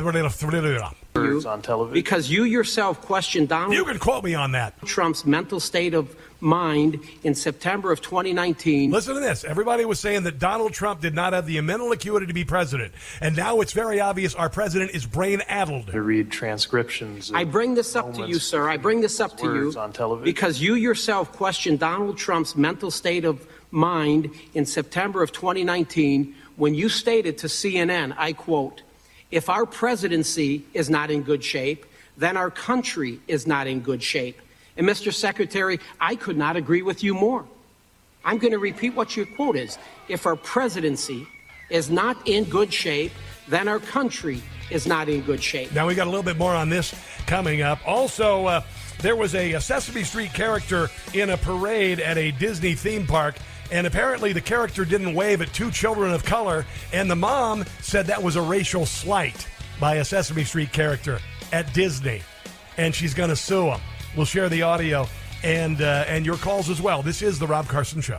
television. Because you yourself questioned Donald. You can quote me on that. Trump's mental state of mind in September of 2019. Listen to this. Everybody was saying that Donald Trump did not have the mental acuity to be president. And now it's very obvious our president is brain-addled. To read transcriptions. I bring this up to you, sir. I bring this up to you on television. Because you yourself questioned Donald Trump's mental state of mind in September of 2019 when you stated to CNN, I quote, "If our presidency is not in good shape, then our country is not in good shape." And, Mr. Secretary, I could not agree with you more. I'm going to repeat what your quote is. If our presidency is not in good shape, then our country is not in good shape. Now, we got a little bit more on this coming up. Also, there was a Sesame Street character in a parade at a Disney theme park, and apparently the character didn't wave at two children of color, and the mom said that was a racial slight by a Sesame Street character at Disney, and she's going to sue him. We'll share the audio and your calls as well. This is The Rob Carson Show.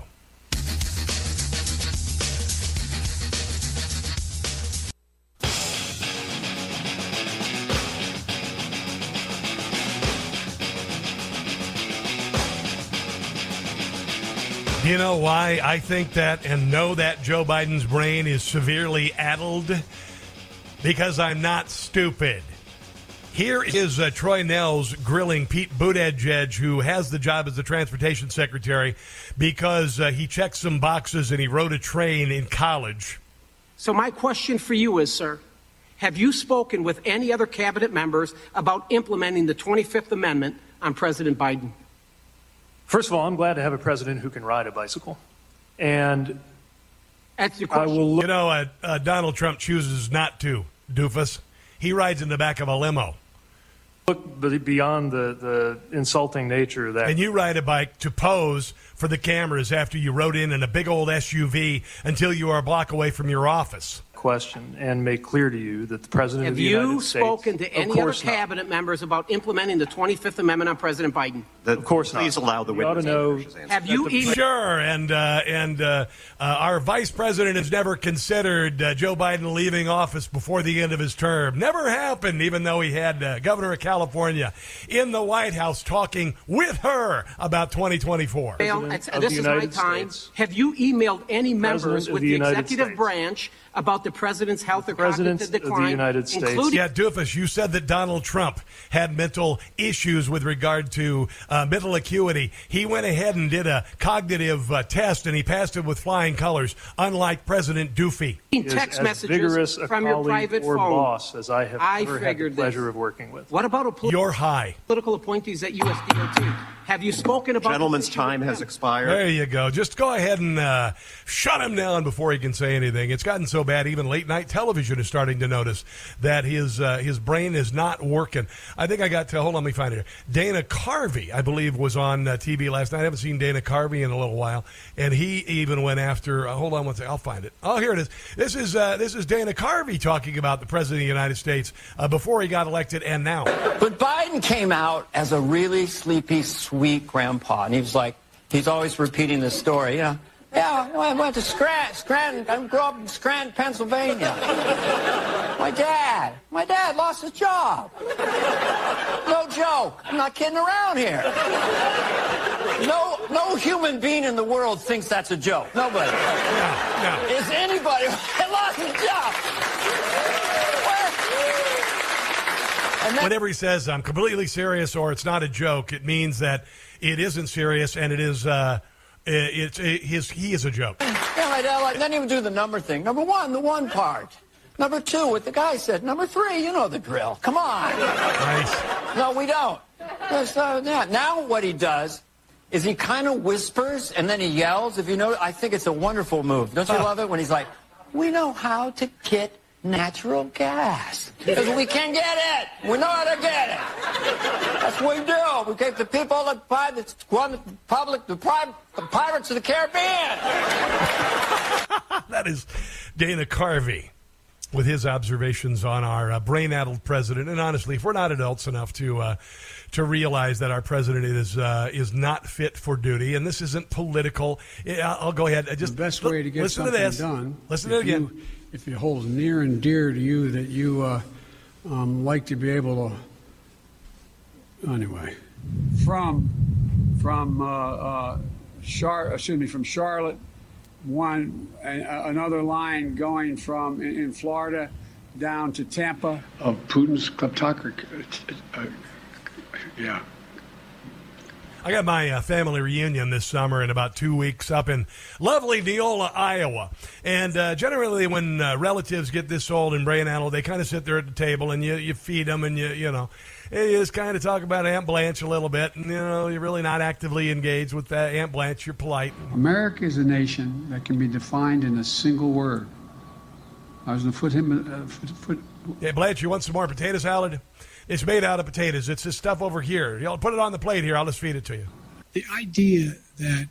You know why I think that and know that Joe Biden's brain is severely addled? Because I'm not stupid. Here is Troy Nehls grilling Pete Buttigieg, who has the job as the transportation secretary, because he checked some boxes and he rode a train in college. So my question for you is, sir, have you spoken with any other cabinet members about implementing the 25th Amendment on President Biden? First of all, I'm glad to have a president who can ride a bicycle. And that's your question. I will Donald Trump chooses not to, doofus. He rides in the back of a limo. Look beyond the insulting nature of that. And you ride a bike to pose for the cameras after you rode in a big old SUV until you are a block away from your office. question and make clear to you that the President of the United States... Have you spoken to any other cabinet members about implementing the 25th Amendment on President Biden? Of course not. Please allow the witness to Have you even... Sure, and our vice president has never considered Joe Biden leaving office before the end of his term. Never happened, even though he had Governor of California in the White House talking with her about 2024. This is my time. Have you emailed any members with the executive branch about the president's health or cognitive decline? Of the United States. Yeah, Doofus, you said that Donald Trump had mental issues with regard to mental acuity. He went ahead and did a cognitive test, and he passed it with flying colors, unlike President Doofy. Text messages from your private or phone. Boss as I have ever had the pleasure of working with. What about You're high. Political appointees at USDOT? Have you spoken about... Gentleman's time has expired. There you go. Just go ahead and shut him down before he can say anything. It's gotten so bad, even late-night television is starting to notice that his brain is not working. I think I got to... Hold on, let me find it here. Dana Carvey, I believe, was on TV last night. I haven't seen Dana Carvey in a little while. And he even went after... hold on one second. I'll find it. Oh, here it is. This is Dana Carvey talking about the President of the United States before he got elected and now. But Biden came out as a really sleepy, sweet grandpa, and he was like, he's always repeating this story, you know. Yeah, I went to Scranton. I grew up in Scranton, Pennsylvania. My dad lost his job. No joke. I'm not kidding around here. No human being in the world thinks that's a joke. Nobody. No. Is anybody that lost his job? Whenever he says, I'm completely serious or it's not a joke, it means that it isn't serious and it is, he is a joke. Yeah, then he would do the number thing. Number one, the one part. Number two, what the guy said. Number three, you know the drill. Come on. Nice. No, we don't. Now what he does is he kind of whispers and then he yells. If you know, I think it's a wonderful move. Don't you love it when he's like, we know how to get natural gas. Because we can get it. We know how to get it. That's what we do. We gave the people the Pirates of the Caribbean. That is Dana Carvey with his observations on our brain-addled president. And honestly, if we're not adults enough to realize that our president is not fit for duty, and this isn't political, I'll go ahead. Just the best way to get listen something to this. done. Listen to it again. If it holds near and dear to you that you like to be able to, anyway, from Charlotte, another line going from in Florida down to Tampa. Of Putin's kleptocracy, yeah. I got my family reunion this summer in about 2 weeks up in lovely Neola, Iowa. And generally when relatives get this old and brain-addled, they kind of sit there at the table and you feed them and you just kind of talk about Aunt Blanche a little bit. And, you're really not actively engaged with Aunt Blanche. You're polite. America is a nation that can be defined in a single word. I was going to foot. Yeah, Blanche, you want some more potato salad? It's made out of potatoes. It's this stuff over here. You'll put it on the plate here. I'll just feed it to you. The idea that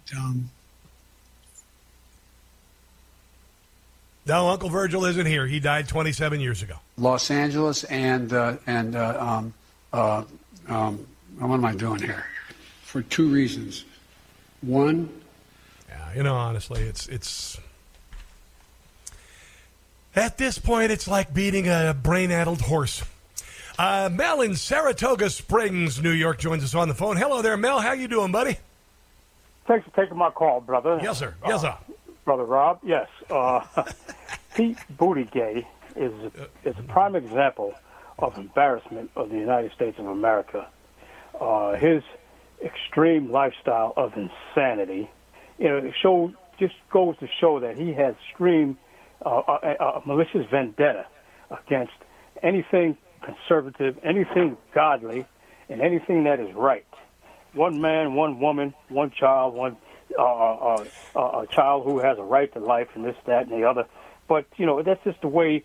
no, Uncle Virgil isn't here. He died 27 years ago. Los Angeles and what am I doing here? For two reasons. One, yeah, honestly, it's at this point, it's like beating a brain-addled horse. Mel in Saratoga Springs, New York, joins us on the phone. Hello there, Mel. How you doing, buddy? Thanks for taking my call, brother. Yes, sir. Yes, sir. Brother Rob, yes. Pete Buttigieg is a prime example of embarrassment of the United States of America. His extreme lifestyle of insanity, just goes to show that he has extreme malicious vendetta against anything conservative, anything godly, and anything that is right. One man, one woman, one child, a child who has a right to life, and this, that, and the other. But that's just the way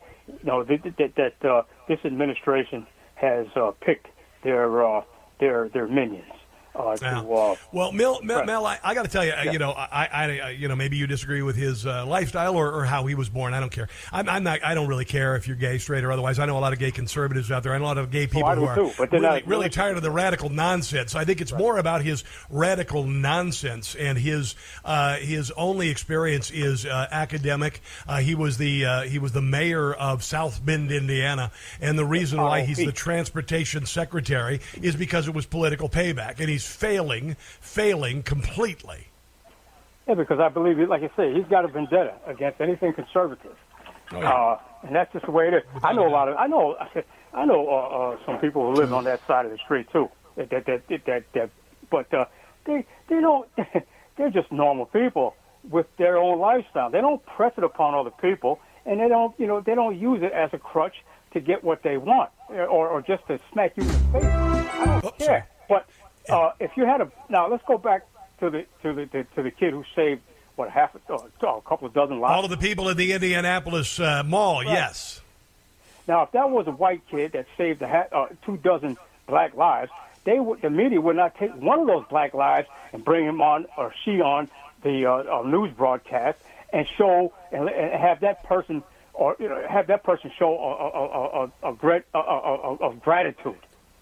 that this administration has picked their minions. Well, Mel, I got to tell you, maybe you disagree with his lifestyle or how he was born. I don't care. I don't really care if you're gay, straight, or otherwise. I know a lot of gay conservatives out there. I know a lot of gay people who are really tired of the radical nonsense. I think it's more about his radical nonsense, and his only experience is academic. He was the mayor of South Bend, Indiana, and the reason why he's the transportation secretary is because it was political payback, and he's failing completely. Yeah, because I believe, like I say, he's got a vendetta against anything conservative, and that's just the way it is. I know some people who live on that side of the street too. But they don't. They're just normal people with their own lifestyle. They don't press it upon other people, and they don't use it as a crutch to get what they want or just to smack you in the face. I don't care. But if you had now let's go back to the kid who saved a couple of dozen lives. All of the people in the Indianapolis mall, right. Yes. Now, if that was a white kid that saved 24 black lives, the media would not take one of those black lives and bring him on or she on the news broadcast and show and have that person show a gratitude.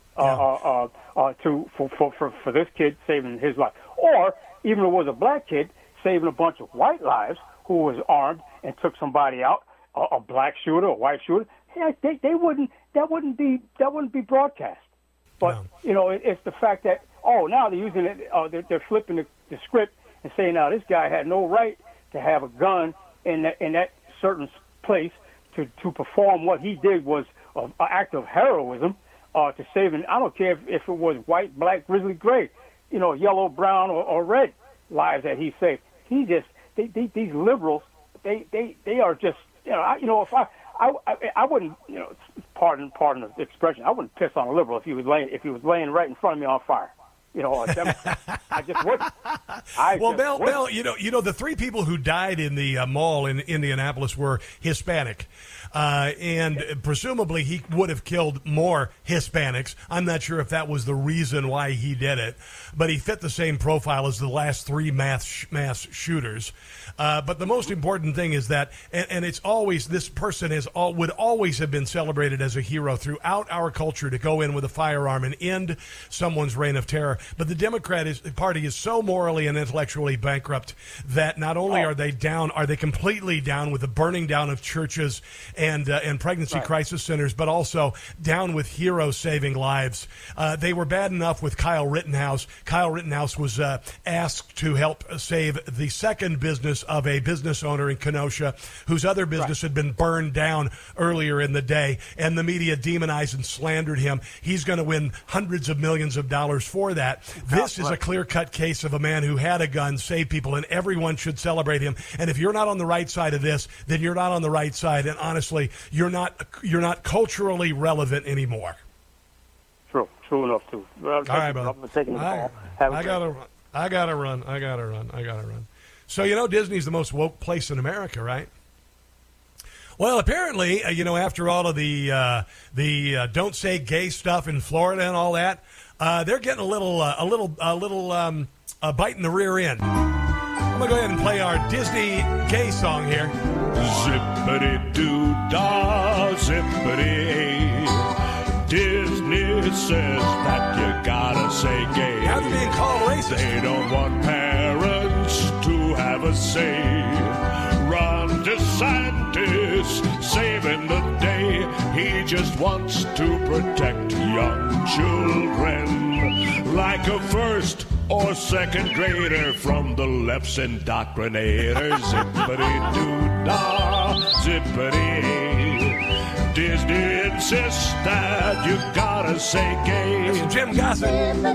For this kid saving his life, or even if it was a black kid saving a bunch of white lives who was armed and took somebody out, a black shooter, a white shooter, they wouldn't that wouldn't be broadcast. But it's the fact that now they're using it, they're flipping the script and saying now this guy had no right to have a gun in that certain place to perform what he did was an act of heroism. To saving, I don't care if it was white, black, grizzly, gray, yellow, brown, or red lives that he saved. These liberals, they are just, if I wouldn't, pardon the expression, I wouldn't piss on a liberal if he was laying right in front of me on fire. I just wouldn't. Mel, the three people who died in the mall in Indianapolis were Hispanic. And presumably he would have killed more Hispanics. I'm not sure if that was the reason why he did it, but he fit the same profile as the last three mass shooters. But the most important thing is that, and it's always, this person would always have been celebrated as a hero throughout our culture to go in with a firearm and end someone's reign of terror. But the Democratic Party is so morally and intellectually bankrupt that not only are they completely down with the burning down of churches and pregnancy crisis centers, but also down with heroes saving lives. They were bad enough with Kyle Rittenhouse. Kyle Rittenhouse was asked to help save the second business of a business owner in Kenosha whose other business had been burned down earlier in the day, and the media demonized and slandered him. He's going to win hundreds of millions of dollars for that. This is a clear-cut case of a man who had a gun, saved people, and everyone should celebrate him. And if you're not on the right side of this, then you're not on the right side, and honestly, you're not culturally relevant anymore. True enough too. All right, brother. I gotta run. So Disney's the most woke place in America, right? Well, apparently, after all of the don't say gay stuff in Florida and all that, they're getting a little bite in the rear end. I'm gonna go ahead and play our Disney gay song here. Zippity-doo-dah, zippity. Disney says that you gotta say gay. Now they're being called racist. They don't want parents to have a say. Ron DeSantis saving the day. He just wants to protect young children like a first or second grader from the left's indoctrinator. Zippity-doo-dah, zippity. Disney insists that you gotta say gay. Mr. Jim Gossett.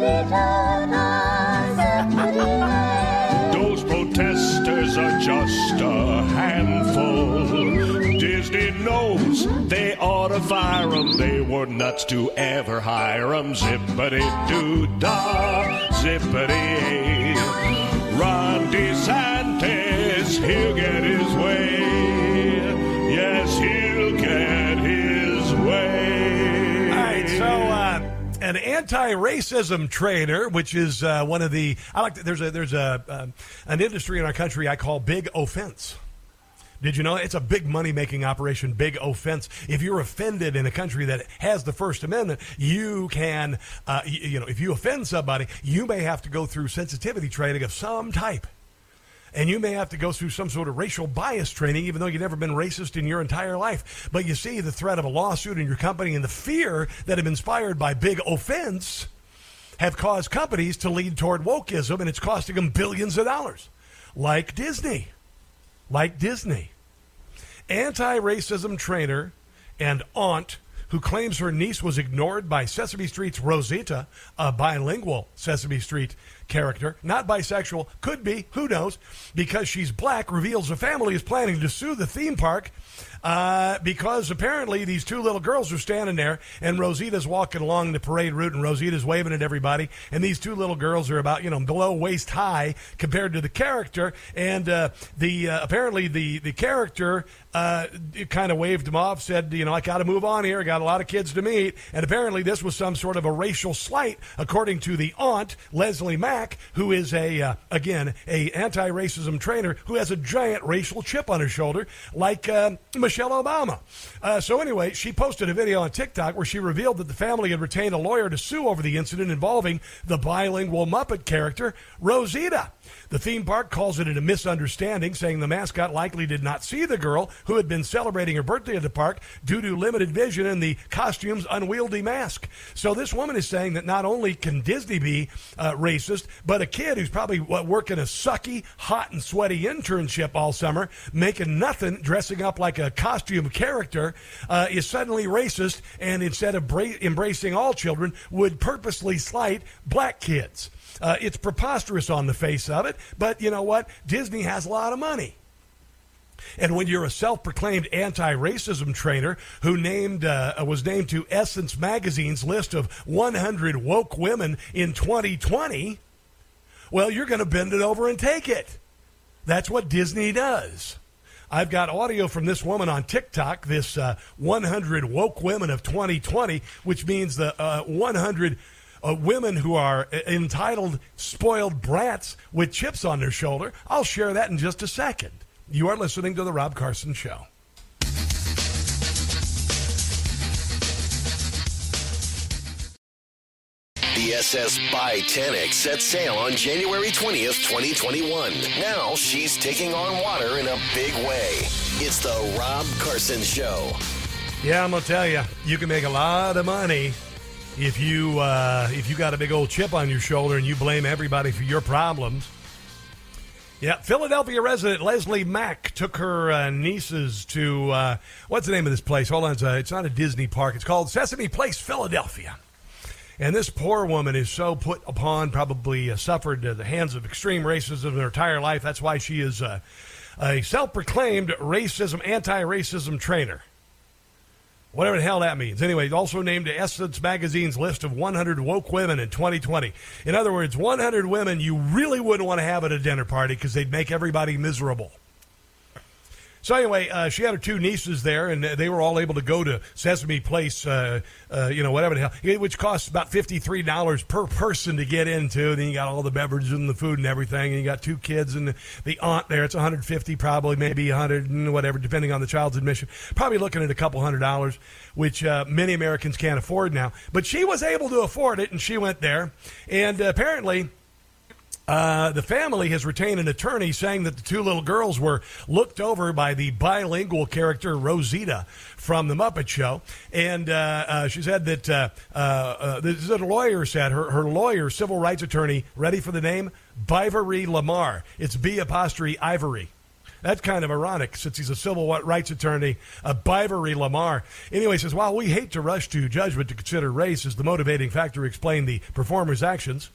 Those protesters are just a handful. Disney knows they ought to fire them. They were nuts to ever hire them. Zippity-doo-dah, zippity. Ron DeSantis, he'll get his way. Yes, he'll get his way. All right, so An anti-racism trainer, which is one of the there's an industry in our country I call big offense. Did you know it's a big money-making operation, big offense? If you're offended in a country that has the First Amendment, you can, if you offend somebody, you may have to go through sensitivity training of some type. And you may have to go through some sort of racial bias training, even though you've never been racist in your entire life. But you see, the threat of a lawsuit in your company and the fear that have been inspired by big offense have caused companies to lead toward wokeism, and it's costing them billions of dollars. Like Disney. Anti-racism trainer and aunt who claims her niece was ignored by Sesame Street's Rosita, a bilingual Sesame Street character, not bisexual, could be, who knows, because she's black, reveals the family is planning to sue the theme park because apparently these two little girls are standing there, and Rosita's walking along the parade route, and Rosita's waving at everybody, and these two little girls are about, below waist high compared to the character, and apparently the character kind of waved them off, said, I got to move on here, I got a lot of kids to meet, and apparently this was some sort of a racial slight, according to the aunt, Leslie Mack, who is a anti-racism trainer who has a giant racial chip on her shoulder, like Michelle Obama. So anyway, she posted a video on TikTok where she revealed that the family had retained a lawyer to sue over the incident involving the bilingual Muppet character, Rosita. The theme park calls it a misunderstanding, saying the mascot likely did not see the girl who had been celebrating her birthday at the park due to limited vision and the costume's unwieldy mask. So this woman is saying that not only can Disney be racist, but a kid who's probably working a sucky, hot and sweaty internship all summer, making nothing, dressing up like a costume character, is suddenly racist, and instead of embracing all children, would purposely slight black kids. It's preposterous on the face of it, but you know what? Disney has a lot of money. And when you're a self-proclaimed anti-racism trainer who was named to Essence Magazine's list of 100 woke women in 2020, well, you're going to bend it over and take it. That's what Disney does. I've got audio from this woman on TikTok, this 100 woke women of 2020, which means the 100 women who are entitled spoiled brats with chips on their shoulder. I'll share that in just a second. You are listening to The Rob Carson Show. The SS Titanic set sail on January 20th, 2021. Now she's taking on water in a big way. It's The Rob Carson Show. Yeah, I'm going to tell you, you can make a lot of money if you got a big old chip on your shoulder and you blame everybody for your problems. Yeah, Philadelphia resident Leslie Mack took her nieces to, what's the name of this place? Hold on, it's not a Disney park. It's called Sesame Place, Philadelphia. And this poor woman is so put upon, probably suffered at the hands of extreme racism in her entire life. That's why she is a self-proclaimed anti-racism trainer. Whatever the hell that means. Anyway, also named to Essence Magazine's list of 100 woke women in 2020. In other words, 100 women you really wouldn't want to have at a dinner party because they'd make everybody miserable. So anyway, she had her two nieces there, and they were all able to go to Sesame Place, whatever the hell, which costs about $53 per person to get into. Then you got all the beverages and the food and everything, and you got two kids and the aunt there. It's $150, probably, maybe $100 and whatever, depending on the child's admission. Probably looking at a couple $100, which many Americans can't afford now. But she was able to afford it, and she went there, and apparently the family has retained an attorney saying that the two little girls were looked over by the bilingual character Rosita from The Muppet Show. And she said that this is what a lawyer said. Her lawyer, civil rights attorney, ready for the name? Bivory Lamar. It's B''Ivory. That's kind of ironic since he's a civil rights attorney, Bivory Lamar. Anyway, he says, while we hate to rush to judgment to consider race as the motivating factor to explain the performer's actions,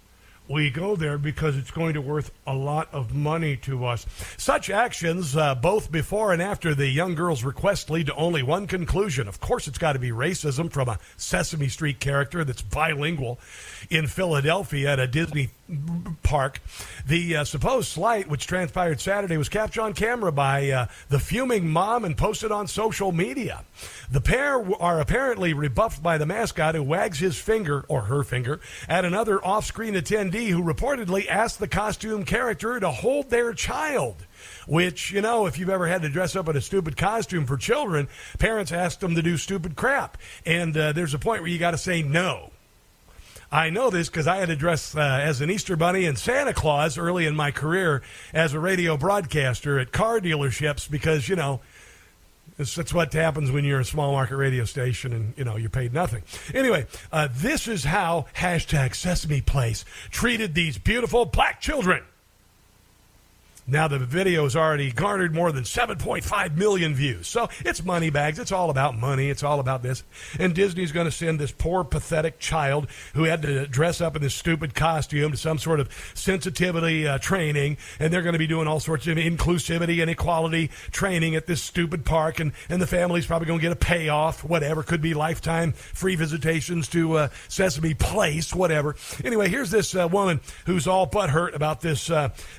We go there because it's going to worth a lot of money to us. Such actions, both before and after the young girl's request, lead to only one conclusion. Of course, it's got to be racism from a Sesame Street character that's bilingual in Philadelphia at a Disney park. The supposed slight, which transpired Saturday, was captured on camera by the fuming mom and posted on social media. The pair are apparently rebuffed by the mascot, who wags his finger, or her finger, at another off-screen attendee who reportedly asked the costume character to hold their child. Which, you know, if you've ever had to dress up in a stupid costume for children, parents ask them to do stupid crap. And there's a point where you got to say no. I know this because I had to dress as an Easter Bunny and Santa Claus early in my career as a radio broadcaster at car dealerships because, you know, that's what happens when you're a small market radio station and, you know, you're paid nothing. Anyway, this is how #Sesame Place treated these beautiful black children. Now, the video has already garnered more than 7.5 million views. So it's money bags. It's all about money. It's all about this. And Disney's going to send this poor, pathetic child who had to dress up in this stupid costume to some sort of sensitivity training. And they're going to be doing all sorts of inclusivity and equality training at this stupid park. And the family's probably going to get a payoff, whatever. Could be lifetime free visitations to Sesame Place, whatever. Anyway, here's this woman who's all butthurt about this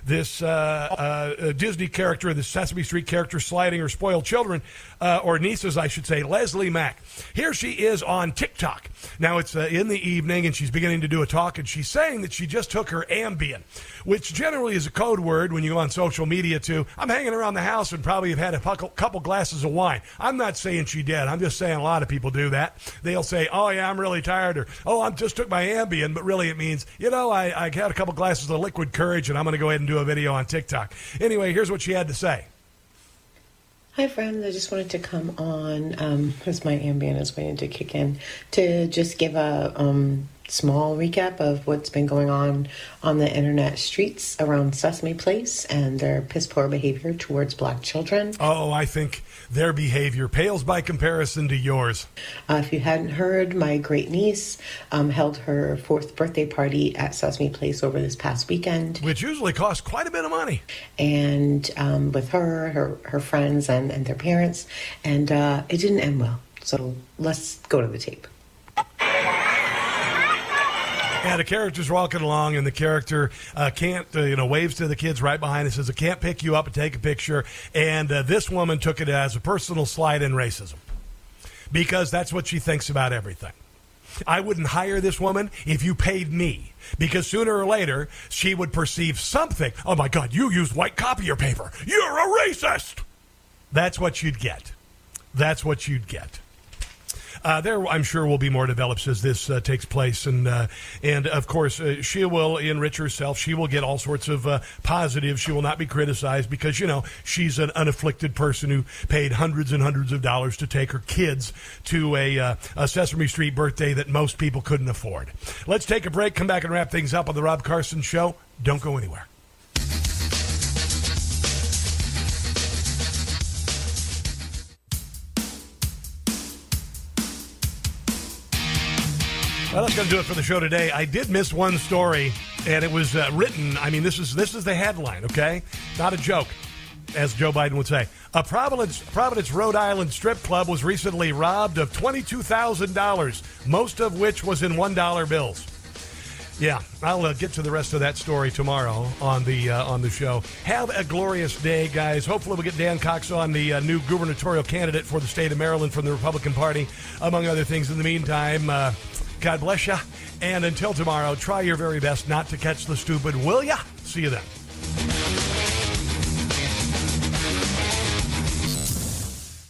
Disney character, the Sesame Street character, sliding her spoiled children, or nieces, I should say, Leslie Mack. Here she is on TikTok. Now, it's in the evening, and she's beginning to do a talk, and she's saying that she just took her Ambien, which generally is a code word when you go on social media to, I'm hanging around the house and probably have had a couple glasses of wine. I'm not saying she did. I'm just saying a lot of people do that. They'll say, oh, yeah, I'm really tired, or, oh, I just took my Ambien, but really it means, you know, I had a couple glasses of liquid courage, and I'm going to go ahead and do a video on TikTok. Anyway, here's what she had to say. Hi, friends. I just wanted to come on, as my Ambien is waiting to kick in, to just give a small recap of what's been going on the internet streets around Sesame Place and their piss-poor behavior towards black children. Oh, I think their behavior pales by comparison to yours. If you hadn't heard, my great niece held her 4th birthday party at Sesame Place over this past weekend. Which usually costs quite a bit of money. And with her friends and their parents. And it didn't end well. So let's go to the tape. Yeah, the character's walking along, and the character waves to the kids right behind and says, I can't pick you up and take a picture. And this woman took it as a personal slight in racism because that's what she thinks about everything. I wouldn't hire this woman if you paid me, because sooner or later she would perceive something. Oh, my God, you used white copier paper. You're a racist. That's what you'd get. That's what you'd get. There, I'm sure, will be more developed as this takes place. And of course, she will enrich herself. She will get all sorts of positives. She will not be criticized because, you know, she's an unafflicted person who paid hundreds and hundreds of dollars to take her kids to a Sesame Street birthday that most people couldn't afford. Let's take a break, come back and wrap things up on The Rob Carson Show. Don't go anywhere. Well, that's going to do it for the show today. I did miss one story, and it was written. I mean, this is the headline, okay? Not a joke, as Joe Biden would say. A Providence, Rhode Island strip club was recently robbed of $22,000, most of which was in $1 bills. Yeah, I'll get to the rest of that story tomorrow on the show. Have a glorious day, guys. Hopefully we'll get Dan Cox on, the new gubernatorial candidate for the state of Maryland from the Republican Party, among other things. In the meantime, God bless you. And until tomorrow, try your very best not to catch the stupid, will ya? See you then.